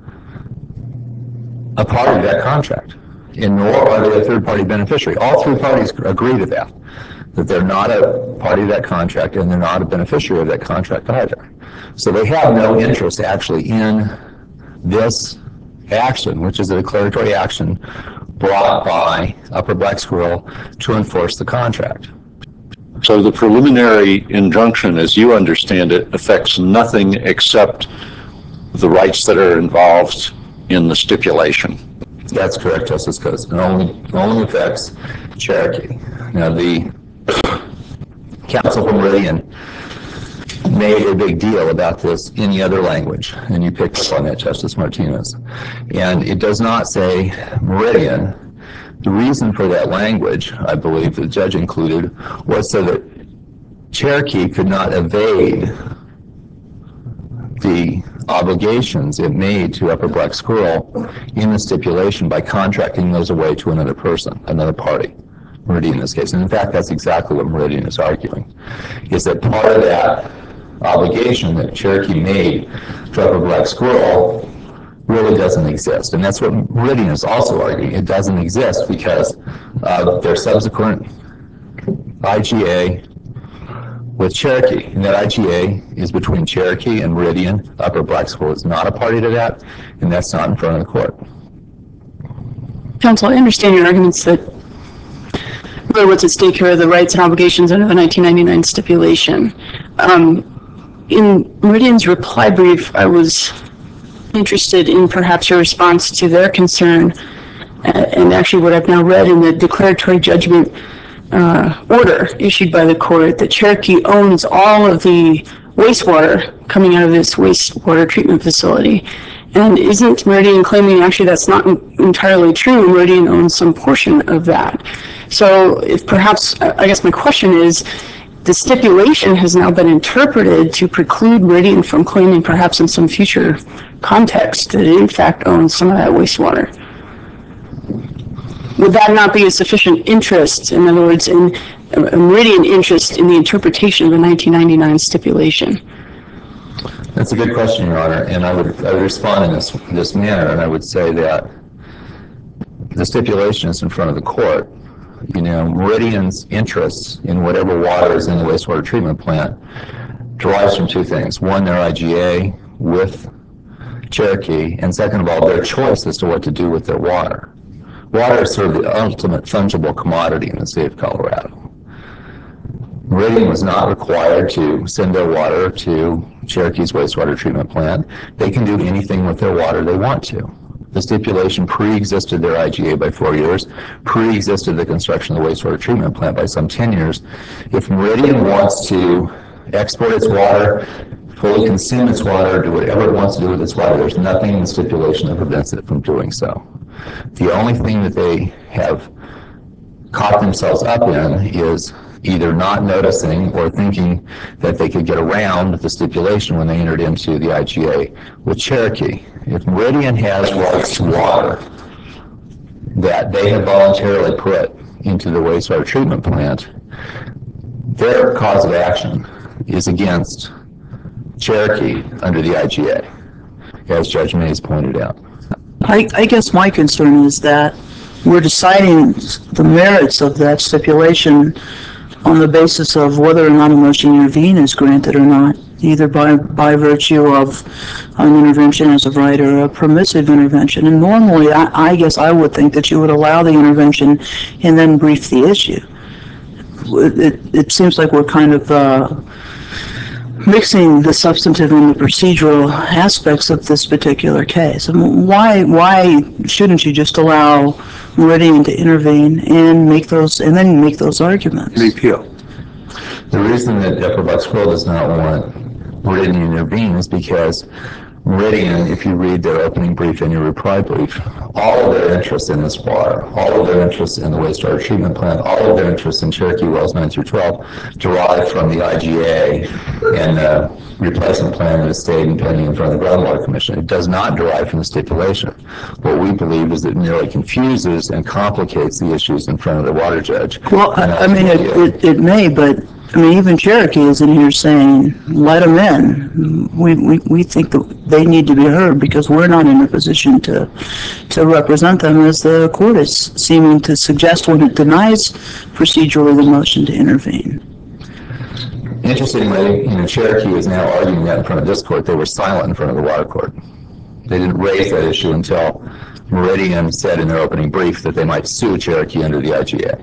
a part of that contract, and nor are they a third-party beneficiary. All three parties agree to that, that they're not a party to that contract, and they're not a beneficiary of that contract either. So they have no interest actually in this action, which is a declaratory action brought by Upper Black Squirrel to enforce the contract. So the preliminary injunction, as you understand it, affects nothing except the rights that are involved in the stipulation. That's correct, Justice Coates. It only, only affects Cherokee. Now, the counsel for Meridian made a big deal about this in the other language, and you picked up on that, Justice Martinez. And it does not say Meridian. The reason for that language, I believe the judge included, was so that Cherokee could not evade the obligations it made to Upper Black Squirrel in the stipulation by contracting those away to another person, another party, Meridian in this case. And in fact, that's exactly what Meridian is arguing, is that part of that obligation that Cherokee made to Upper Black Squirrel really doesn't exist. And that's what Meridian is also arguing. It doesn't exist because of their subsequent I G A with Cherokee. And that I G A is between Cherokee and Meridian. Upper Black Squirrel is not a party to that, and that's not in front of the court. Counsel, I understand your arguments that really what's at stake here are the rights and obligations under the nineteen ninety-nine stipulation. Um, in Meridian's reply brief, I was interested in perhaps your response to their concern, uh, and actually what I've now read in the declaratory judgment uh, order issued by the court, that Cherokee owns all of the wastewater coming out of this wastewater treatment facility. And isn't Meridian claiming actually that's not entirely true? Meridian owns some portion of that. So if perhaps, I guess my question is, the stipulation has now been interpreted to preclude Meridian from claiming perhaps in some future context that it in fact owns some of that wastewater. Would that not be a sufficient interest, in other words, in a Meridian interest in the interpretation of the nineteen ninety-nine stipulation? That's a good question, Your Honor, and I would, I would respond in this, this manner, and I would say that the stipulation is in front of the court. You know, Meridian's interests in whatever water is in the wastewater treatment plant derives from two things. One, their I G A with Cherokee, and second of all, their choice as to what to do with their water, water is sort of the ultimate fungible commodity in the state of Colorado. Meridian was not required to send their water to Cherokee's wastewater treatment plant. They can do anything with their water they want to. The stipulation pre-existed their I G A by four years, pre-existed the construction of the wastewater treatment plant by some ten years. If Meridian wants to export its water, fully consume its water, do whatever it wants to do with its water, there's nothing in the stipulation that prevents it from doing so. The only thing that they have caught themselves up in is either not noticing or thinking that they could get around the stipulation when they entered into the I G A with Cherokee. If Meridian has rights to water that they have voluntarily put into the wastewater treatment plant, their cause of action is against Cherokee under the I G A, as Judge Mays pointed out. I, I guess my concern is that we're deciding the merits of that stipulation on the basis of whether or not a motion to intervene is granted or not, either by, by virtue of an intervention as of right or a permissive intervention. And normally, I, I guess I would think that you would allow the intervention and then brief the issue. It, it, it seems like we're kind of uh, mixing the substantive and the procedural aspects of this particular case. I mean, why, why shouldn't you just allow Meridian to intervene and make those, and then make those arguments? The appeal. The reason that Upper Bucks Grove does not want Meridian to intervene is because Meridian, if you read their opening brief and your reply brief, all of their interest in this water, all of their interest in the wastewater treatment plant, all of their interest in Cherokee Wells nine through twelve derive from the I G A and the replacement plan that is stayed and pending in front of the Groundwater Commission. It does not derive from the stipulation. What we believe is it merely confuses and complicates the issues in front of the water judge. Well, I, I mean, it, it, it may, but I mean, even Cherokee is in here saying, let them in. We, we, we think that they need to be heard because we're not in a position to, to represent them, as the court is seeming to suggest when it denies procedurally the motion to intervene. Interestingly, you know, Cherokee is now arguing that in front of this court. They were silent in front of the water court. They didn't raise that issue until Meridian said in their opening brief that they might sue Cherokee under the I G A.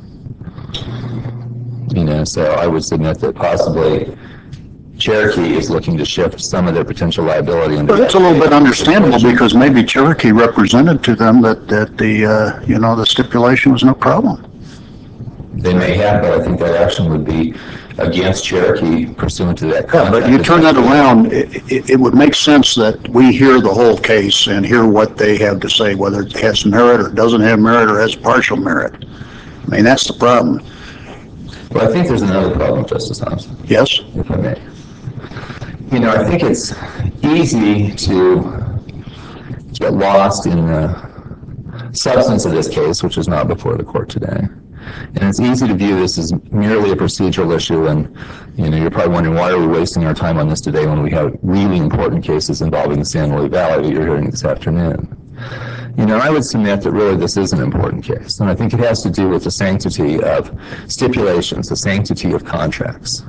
You know, so I would submit that possibly Cherokee is looking to shift some of their potential liability. Under But it's a little bit understandable because maybe Cherokee represented to them that, that the, uh, you know, the stipulation was no problem. They may have, but I think that action would be against Cherokee pursuant to that Yeah, contract. but you turn that around, it, it, it would make sense that we hear the whole case and hear what they have to say, whether it has merit or doesn't have merit or has partial merit. I mean, that's the problem. Well, I think there's another problem, Justice Thompson, Yes? if I may. You know, I think it's easy to get lost in the substance of this case, which is not before the court today. And it's easy to view this as merely a procedural issue, and you know, you're probably wondering, why are we wasting our time on this today when we have really important cases involving the San Luis Valley that you're hearing this afternoon? You know, I would submit that really this is an important case, and I think it has to do with the sanctity of stipulations, the sanctity of contracts.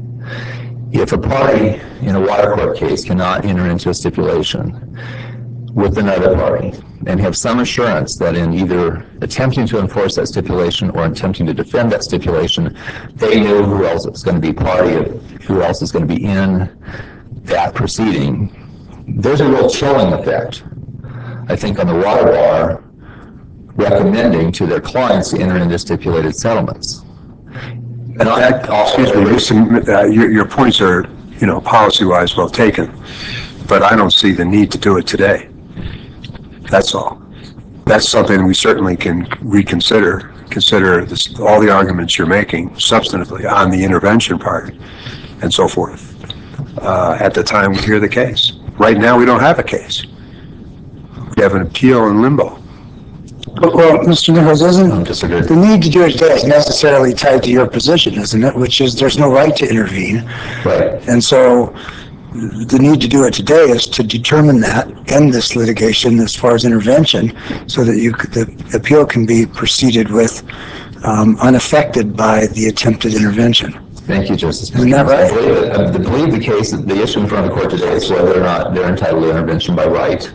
If a party in a water court case cannot enter into a stipulation with another party and have some assurance that in either attempting to enforce that stipulation or attempting to defend that stipulation, they know who else is going to be party, who else is going to be in that proceeding, there's a real chilling effect, I think, on the water bar recommending to their clients to enter into stipulated settlements. And I, Excuse me, listen, uh, your, your points are, you know, policy-wise well taken, but I don't see the need to do it today. That's all. That's something we certainly can reconsider, consider this, all the arguments you're making substantively on the intervention part and so forth uh, at the time we hear the case. Right now, we don't have a case. We have an appeal in limbo. Well, Mister Nichols, isn't I'm disagreeing. the need to do it today is necessarily tied to your position, isn't it? Which is there's no right to intervene. Right. And so the need to do it today is to determine that, end this litigation as far as intervention, so that you could, the appeal can be proceeded with um, unaffected by the attempted intervention. Thank you, Justice. Isn't that right? I believe, it. I believe the case, the issue in front of the court today is whether or not they're entitled to intervention by right.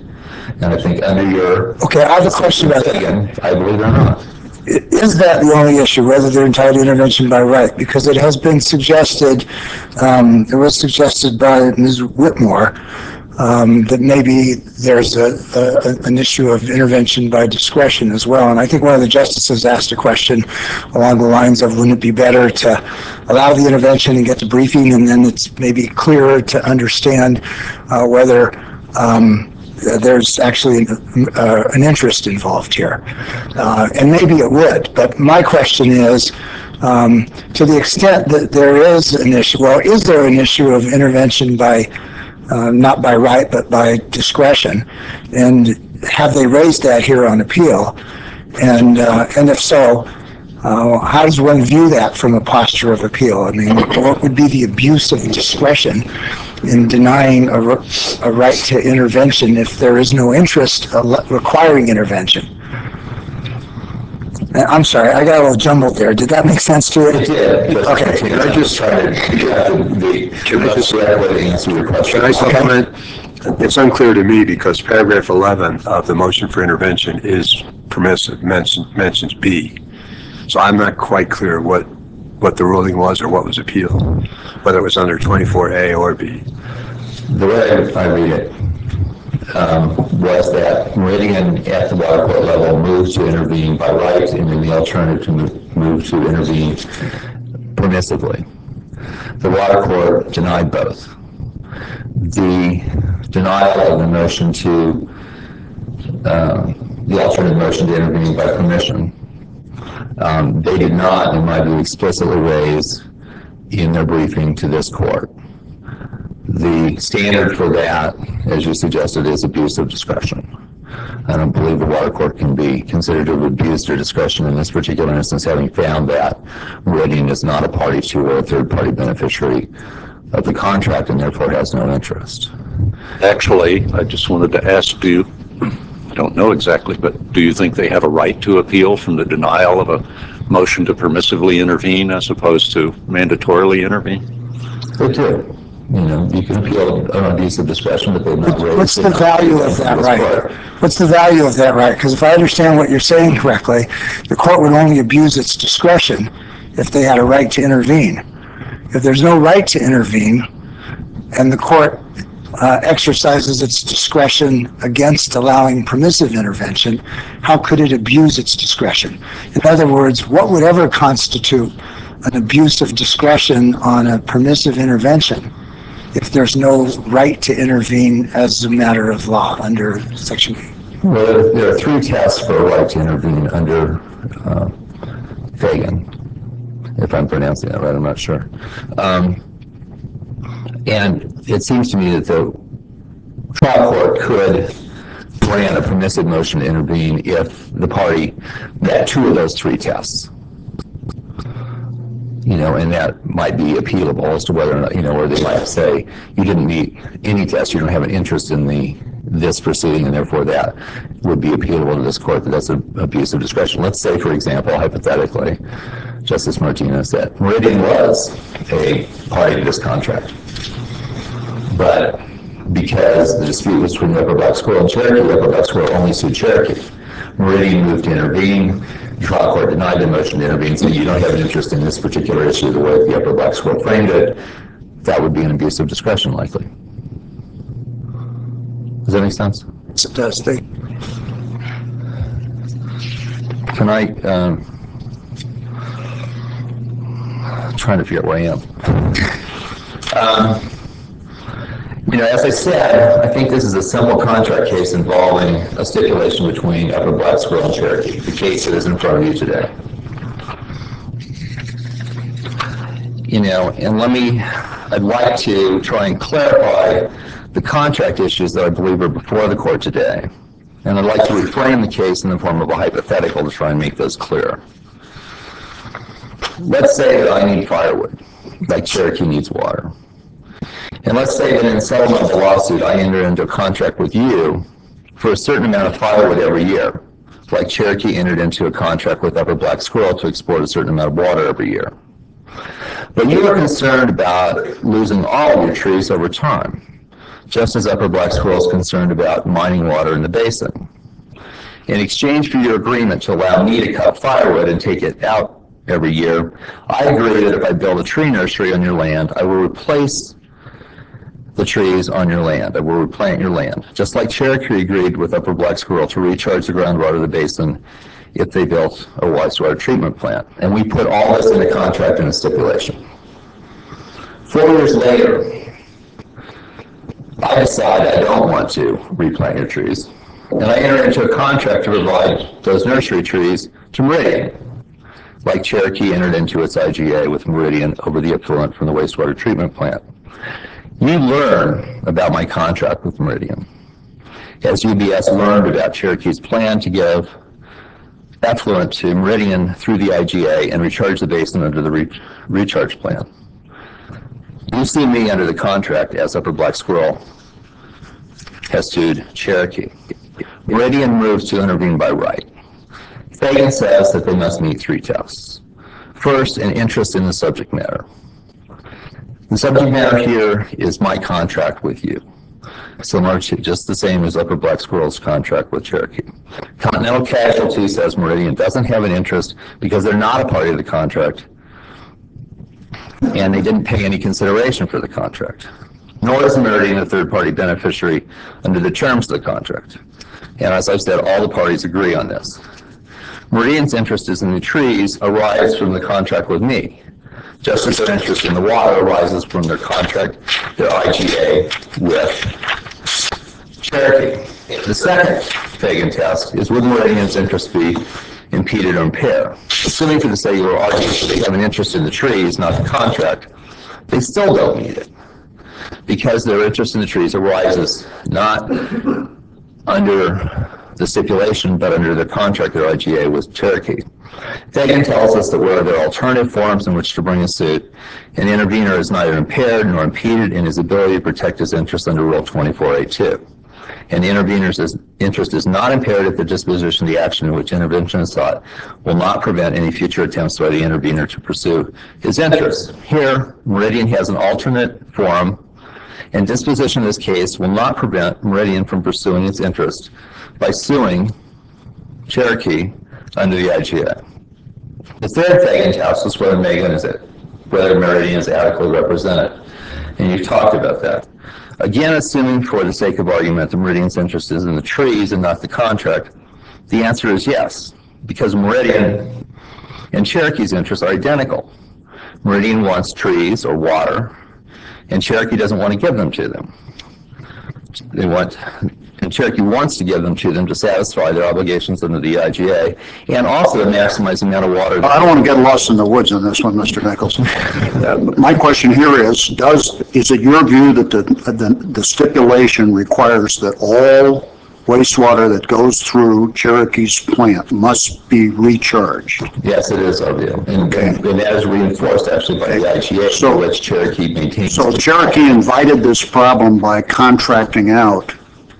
And I think under your... Okay, I have a question about that. Again, I believe it or not. Is that the only issue, whether they're entitled to intervention by right? Because it has been suggested, um, it was suggested by Miz Whitmore, um, that maybe there's a, a, an issue of intervention by discretion as well. And I think one of the justices asked a question along the lines of, wouldn't it be better to allow the intervention and get the briefing, and then it's maybe clearer to understand uh, whether um, there's actually an, uh, an interest involved here. Uh, and maybe it would, but my question is, um, to the extent that there is an issue, well, is there an issue of intervention by, uh, not by right, but by discretion? And have they raised that here on appeal? And, uh, and if so, Uh, how does one view that from a posture of appeal? I mean, what would be the abuse of discretion in denying a, a right to intervention if there is no interest requiring intervention? I'm sorry, I got a little jumbled there. Did that make sense to you? It did. Okay. Can I just try to the, Can I just answer your question? Can I supplement? Okay. It's unclear to me because paragraph eleven of the motion for intervention is permissive, mention, mentions B. So I'm not quite clear what, what the ruling was or what was appealed, whether it was under twenty-four A or B. The way I read it um, was that Meridian at the water court level moved to intervene by right, and then the alternative to move, move to intervene permissively. The water court denied both. The denial of the motion to, uh, the alternative motion to intervene by permission, Um, they did not, in my view, explicitly raise in their briefing to this court. The standard for that, as you suggested, is abuse of discretion. I don't believe the water court can be considered to have abused their discretion in this particular instance, having found that Meridian is not a party to or a third-party beneficiary of the contract and therefore has no interest. Actually, I just wanted to ask you, I don't know exactly, but do you think they have a right to appeal from the denial of a motion to permissively intervene as opposed to mandatorily intervene? They do. You know, you can appeal an abuse of discretion, but they've not raised. What's the value of that right? What's the value of that right? Because if I understand what you're saying correctly, the court would only abuse its discretion if they had a right to intervene. If there's no right to intervene and the court Uh, exercises its discretion against allowing permissive intervention, how could it abuse its discretion? In other words, what would ever constitute an abuse of discretion on a permissive intervention if there's no right to intervene as a matter of law under Section eight? Well, there, there are three tests for a right to intervene under uh, Fagan, if I'm pronouncing that right, I'm not sure. Um, And it seems to me that the trial court could grant a permissive motion to intervene if the party met two of those three tests. You know, and that might be appealable as to whether or not, you know, or they might say, you didn't meet any test, you don't have an interest in the this proceeding, and therefore that would be appealable to this court, that that's an abuse of discretion. Let's say, for example, hypothetically, Justice Martinez said, Meridian was a party to this contract. But because the dispute was between the Upper Black Squirrel and Cherokee, the Upper Black Squirrel only sued Cherokee. Meridian moved to intervene. The trial court denied the motion to intervene, so you don't have an interest in this particular issue the way the Upper Black Squirrel framed it. That would be an abuse of discretion, likely. Does that make sense? Yes, it does. They... Can I, um, I'm trying to figure out where I am. Um, You know, as I said, I think this is a simple contract case involving a stipulation between Upper Black Squirrel and Cherokee, the case that is in front of you today. You know, and let me, I'd like to try and clarify the contract issues that I believe are before the court today. And I'd like to reframe the case in the form of a hypothetical to try and make those clear. Let's say that I need firewood, like Cherokee needs water. And let's say that in settlement of the lawsuit, I enter into a contract with you for a certain amount of firewood every year, like Cherokee entered into a contract with Upper Black Squirrel to export a certain amount of water every year. But you are concerned about losing all of your trees over time. just as Upper Black Squirrel is concerned about mining water in the basin. In exchange for your agreement to allow me to cut firewood and take it out every year, I agree that if I build a tree nursery on your land, I will replace the trees on your land. I will replant your land. Just like Cherokee agreed with Upper Black Squirrel to recharge the groundwater of the basin if they built a wastewater treatment plant. And we put all this in a contract and a stipulation. Four years later, I decide I don't want to replant your trees. And I enter into a contract to provide those nursery trees to Meridian, like Cherokee entered into its I G A with Meridian over the effluent from the wastewater treatment plant. You learn about my contract with Meridian, as U B S learned about Cherokee's plan to give effluent to Meridian through the I G A and recharge the basin under the re recharge plan. You see me under the contract as Upper Black Squirrel has sued Cherokee. Meridian moves to intervene by right. Fagan says that they must meet three tests. First, an interest in the subject matter. The subject matter here is my contract with you, similar to just the same as Upper Black Squirrel's contract with Cherokee. Continental Casualty says Meridian doesn't have an interest because they're not a party to the contract and they didn't pay any consideration for the contract. Nor is Meridian a third-party beneficiary under the terms of the contract. And as I've said, all the parties agree on this. Meridian's interest is in the trees arises from the contract with me, just as their interest in the water arises from their contract, their I G A with Cherokee. The second Fagan test is would Meridian's interest be impeded or impaired? Assuming for the sake of our argument that they have an interest in the trees, not the contract, they still don't meet it, because their interest in the trees arises not under the stipulation, but under the contract, their I G A with Cherokee. Fagan tells us that where there are alternative forms in which to bring a suit, an intervener is neither impaired nor impeded in his ability to protect his interest under Rule twenty-four A two. And the intervener's interest is not impaired if the disposition of the action in which intervention is sought will not prevent any future attempts by the intervener to pursue his interests. Here, Meridian has an alternate forum, and disposition of this case will not prevent Meridian from pursuing its interest by suing Cherokee under the I G A. The third Fagan test is whether Megan is it, whether Meridian is adequately represented, and you've talked about that. Again, assuming for the sake of argument that Meridian's interest is in the trees and not the contract, the answer is yes, because Meridian and Cherokee's interests are identical. Meridian wants trees or water, and Cherokee doesn't want to give them to them. They want, and Cherokee wants to give them to them to satisfy their obligations under the I G A, and also to maximize the amount of water. I don't want to get lost in the woods on this one, Mister Nichols. Uh, my question here is, does, is it your view that the, the, the stipulation requires that all wastewater that goes through Cherokee's plant must be recharged? Yes, it is our view, and, okay. and that is reinforced actually by the I G A, so, which Cherokee maintains. So Cherokee invited this problem by contracting out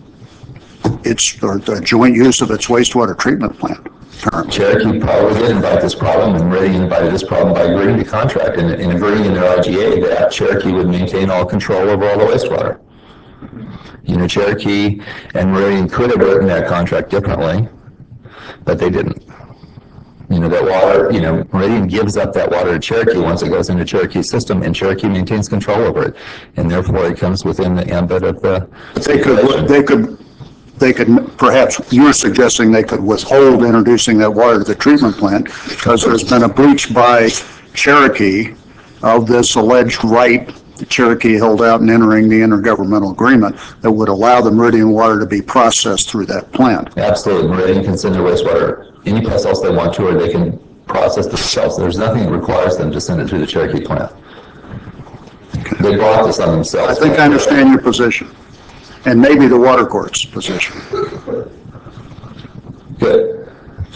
its, or the joint use of its wastewater treatment plant. Term. Cherokee probably did invite this problem, and Meridian invited this problem by agreeing to contract and, and agreeing in their I G A that Cherokee would maintain all control over all the wastewater. You know, Cherokee and Meridian could have written that contract differently, but they didn't. You know, that water, you know, Meridian gives up that water to Cherokee once it goes into Cherokee's system, and Cherokee maintains control over it, and therefore it comes within the ambit of the. They could, they could, they could, perhaps you're suggesting they could withhold introducing that water to the treatment plant because there's been a breach by Cherokee of this alleged right the Cherokee held out in entering the intergovernmental agreement that would allow the Meridian water to be processed through that plant. Absolutely. Meridian can send their wastewater any place else they want to, or they can process themselves. There's nothing that requires them to send it through the Cherokee plant. They brought this on themselves. I think I understand your position, and maybe the water court's position. Good.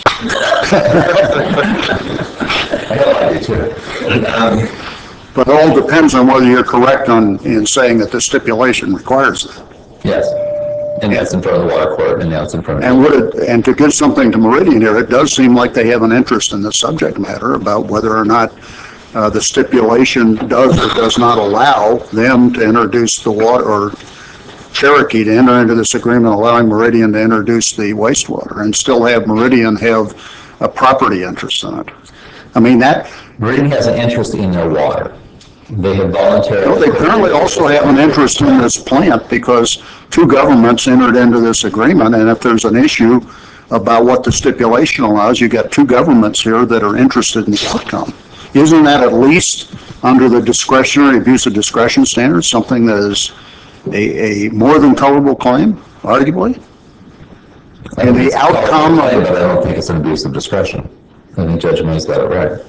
I do too. Um, But it all depends on whether you're correct on in saying that the stipulation requires that. Yes, and that's in front of the water court, and now it's in front of. And would it, and to give something to Meridian here, it does seem like they have an interest in the subject matter about whether or not uh, the stipulation does or does not allow them to introduce the water or Cherokee to enter into this agreement allowing Meridian to introduce the wastewater and still have Meridian have a property interest in it. I mean, that, Meridian has an interest in their water. They have voluntarily. well, they apparently also have an interest in this plant because two governments entered into this agreement, and if there's an issue about what the stipulation allows, you got two governments here that are interested in the outcome. Isn't that at least under the discretionary abuse of discretion standards, something that is a, a more than colorable claim, arguably? And the outcome But I of, don't think it's an abuse of discretion. I think Judge May's got it right.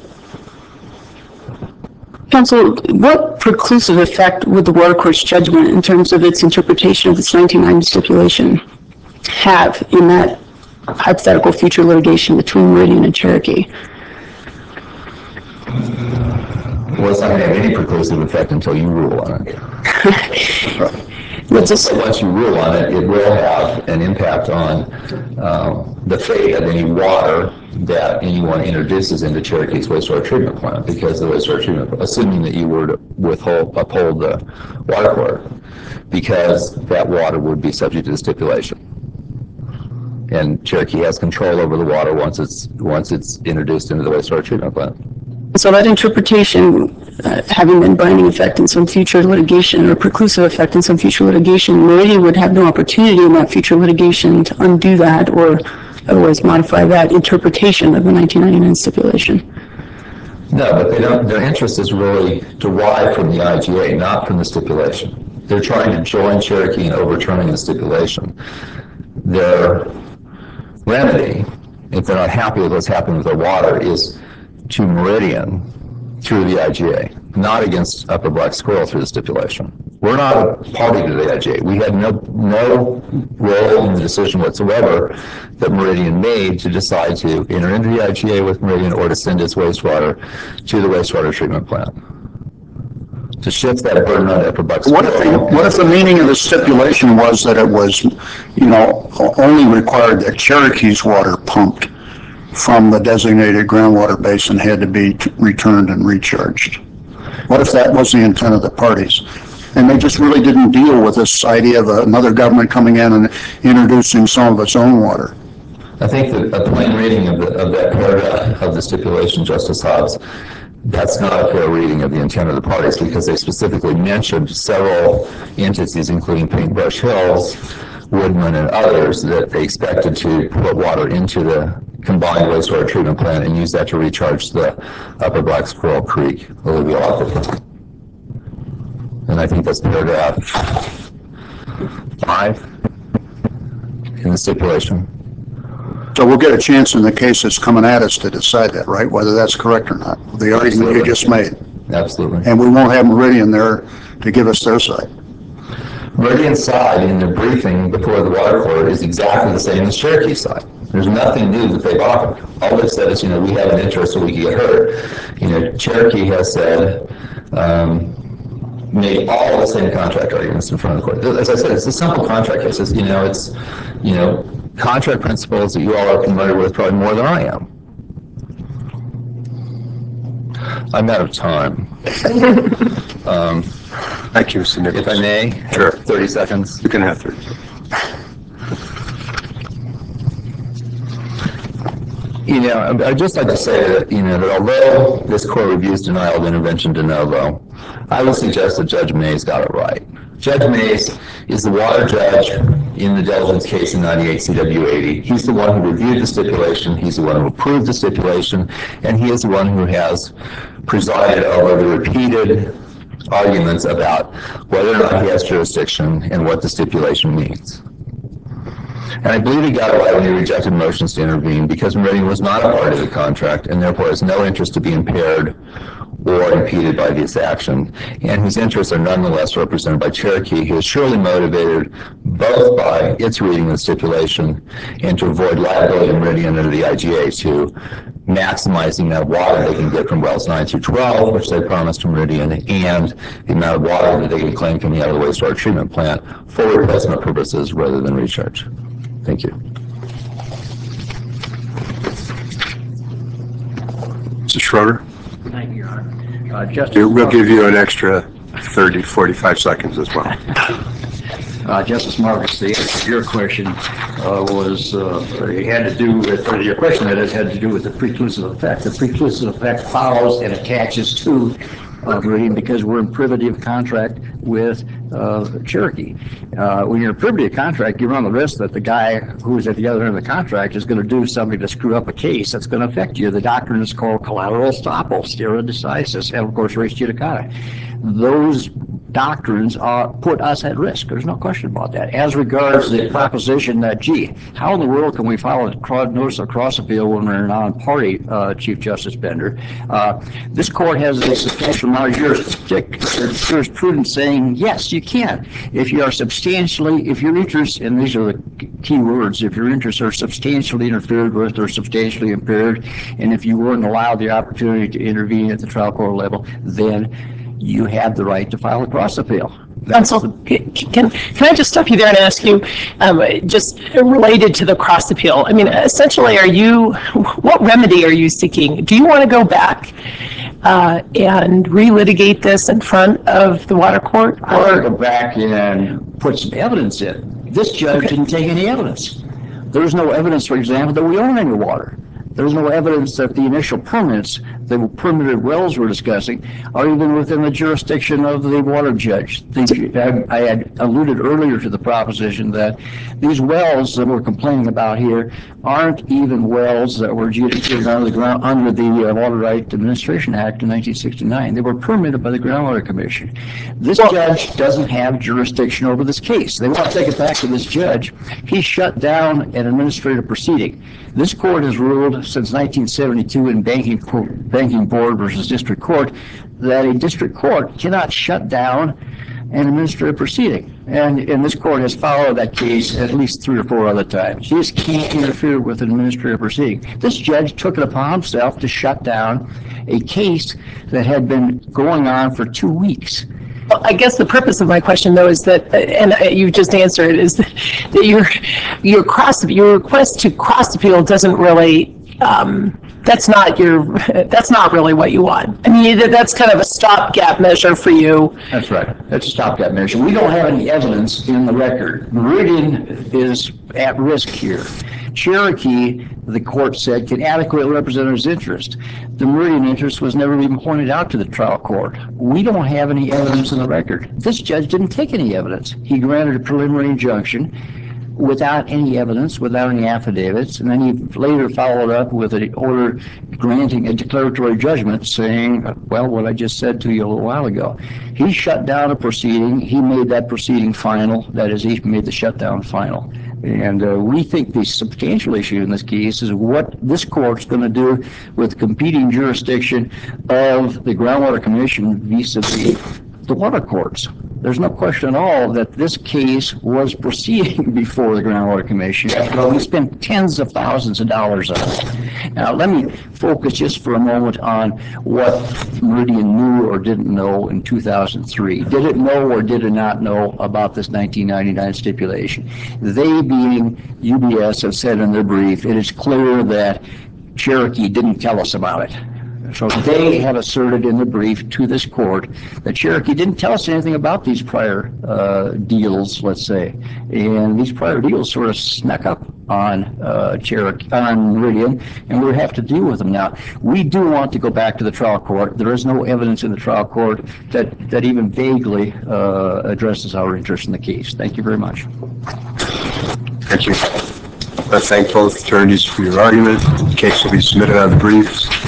Counsel, what preclusive effect would the water court's judgment in terms of its interpretation of this nineteen ninety stipulation have in that hypothetical future litigation between Meridian and Cherokee? Well, it's not going to have any preclusive effect until you rule on it. Let's just, Once you rule on it, it will have an impact on um, the fate of any water that anyone introduces into Cherokee's wastewater treatment plant, because the wastewater treatment, assuming that you were to withhold, uphold the water court, because that water would be subject to the stipulation. And Cherokee has control over the water once it's once it's introduced into the wastewater treatment plant. so that interpretation uh, having been binding effect in some future litigation or preclusive effect in some future litigation, Meridian would have no opportunity in that future litigation to undo that or otherwise modify that interpretation of the nineteen ninety-nine stipulation. No, but they don't. Their interest is really derived from the I G A, not from the stipulation. They're trying to join Cherokee in overturning the stipulation. Their remedy, if they're not happy with what's happening with their water, is to Meridian through the I G A, not against Upper Black Squirrel through the stipulation. We're not a party to the I G A. We had no no role in the decision whatsoever that Meridian made to decide to enter into the I G A with Meridian or to send its wastewater to the wastewater treatment plant. To shift that burden on Upper Black Squirrel. what if, the, what if the meaning of the stipulation was that it was, you know, only required that Cherokee's water pumped from the designated groundwater basin had to be t- returned and recharged? What if that was the intent of the parties? And they just really didn't deal with this idea of another government coming in and introducing some of its own water. I think that a plain reading of, the, of that paragraph of the stipulation, Justice Hobbs, that's not a fair reading of the intent of the parties, because they specifically mentioned several entities, including Paintbrush Hills, Woodman, and others, that they expected to put water into the combined wastewater treatment plant and use that to recharge the Upper Black Squirrel Creek alluvial aquifer. And I think that's paragraph five in the stipulation. So we'll get a chance in the case that's coming at us to decide that, right? Whether that's correct or not, the argument you just made. Absolutely. And we won't have Meridian there to give us their side. Meridian's side in the briefing before the water court is exactly the same as Cherokee's side. There's nothing new that they've offered. All they've said is, you know, we have an interest so we can get hurt. You know, Cherokee has said, um, made all the same contract arguments in front of the court. As I said, it's a simple contract case. It's, you know, it's, you know, contract principles that you all are familiar with probably more than I am. I'm out of time. um, Thank you, Mister Nichols. if I may, Sure. thirty seconds. You can have thirty. You know, I'd just like to say that, you know, that although this court reviews denial of intervention de novo, I would suggest that Judge Mays got it right. Judge Mays is the water judge in the diligence case in ninety-eight C W eighty. He's the one who reviewed the stipulation, he's the one who approved the stipulation, and he is the one who has presided over the repeated arguments about whether or not he has jurisdiction and what the stipulation means. And I believe he got it right when he rejected motions to intervene, because Meridian was not a part of the contract and therefore has no interest to be impaired or impeded by this action, and whose interests are nonetheless represented by Cherokee, who is surely motivated both by its reading of the stipulation and to avoid liability of Meridian under the I G A to maximize the amount of water they can get from wells nine through twelve, which they promised to Meridian, and the amount of water that they can claim coming out of the wastewater treatment plant for replacement purposes rather than recharge. Thank you. Mister Schroeder? Thank you, Your Honor. Uh, Justice We'll give you an extra thirty, forty-five seconds as well. Uh, Justice Marcus, the answer to your question uh, was, uh, it had to do with, or your question that it had to do with the preclusive effect. The preclusive effect follows and attaches to uh, Meridian because we're in privity of contract with uh, Cherokee. Uh, when you're in privity of contract, you run the risk that the guy who's at the other end of the contract is going to do something to screw up a case that's going to affect you. The doctrine is called collateral estoppel, stare decisis, and of course res judicata. Those doctrines are, put us at risk. There's no question about that. As regards the proposition that, gee, how in the world can we file a cross, notice of cross appeal when we're a non-party, uh, Chief Justice Bender? Uh, this court has a substantial amount of jurisprudence saying, yes, you can. If you are substantially, if your interests, and these are the key words, if your interests are substantially interfered with or substantially impaired, and if you weren't allowed the opportunity to intervene at the trial court level, then you have the right to file a cross appeal. Counsel, can, can I just stop you there and ask you, um, just related to the cross appeal? I mean, essentially, are you, what remedy are you seeking? Do you want to go back uh, and relitigate this in front of the water court? I want to go back and put some evidence in. This judge okay. didn't take any evidence. There's no evidence, for example, that we own any water. There's no evidence that the initial permits, the permitted wells we're discussing, are even within the jurisdiction of the water judge. The, I, I had alluded earlier to the proposition that these wells that we're complaining about here aren't even wells that were adjudicated under the, ground, under the uh, Water Right Administration Act in nineteen sixty-nine. They were permitted by the Groundwater Commission. This well, judge doesn't have jurisdiction over this case. They want to take it back to this judge. He shut down an administrative proceeding. This court has ruled since nineteen seventy-two in Banking, Banking Board versus District Court that a district court cannot shut down an administrative proceeding. And, and this court has followed that case at least three or four other times. You just can't interfere with an administrative proceeding. This judge took it upon himself to shut down a case that had been going on for two weeks. Well, I guess the purpose of my question, though, is that, and you just answered, is that your your cross your request to cross appeal doesn't really. Um, that's not your. That's not really what you want. I mean, that's kind of a stopgap measure for you. That's right. That's a stopgap measure. We don't have any evidence in the record. Meridian is at risk here. Cherokee, the court said, can adequately represent his interest. The Meridian interest was never even pointed out to the trial court. We don't have any evidence in the record. This judge didn't take any evidence. He granted a preliminary injunction without any evidence, without any affidavits, and then he later followed up with an order granting a declaratory judgment saying, well, what I just said to you a little while ago. He shut down a proceeding. He made that proceeding final. That is, he made the shutdown final. And uh, we think the substantial issue in this case is what this court's going to do with competing jurisdiction of the Groundwater Commission vis-a-vis the water courts. There's no question at all that this case was proceeding before the Groundwater Commission. Well, we spent tens of thousands of dollars on it. Now, let me focus just for a moment on what Meridian knew or didn't know in two thousand three. Did it know or did it not know about this nineteen ninety-nine stipulation? They, being U B S, have said in their brief, it is clear that Cherokee didn't tell us about it. So they have asserted in the brief to this court that Cherokee didn't tell us anything about these prior uh, deals, let's say. And these prior deals sort of snuck up on uh, Cherokee, on Meridian, and we have to deal with them now. We do want to go back to the trial court. There is no evidence in the trial court that, that even vaguely uh, addresses our interest in the case. Thank you very much. Thank you. I thank both attorneys for your argument. The case will be submitted on the briefs.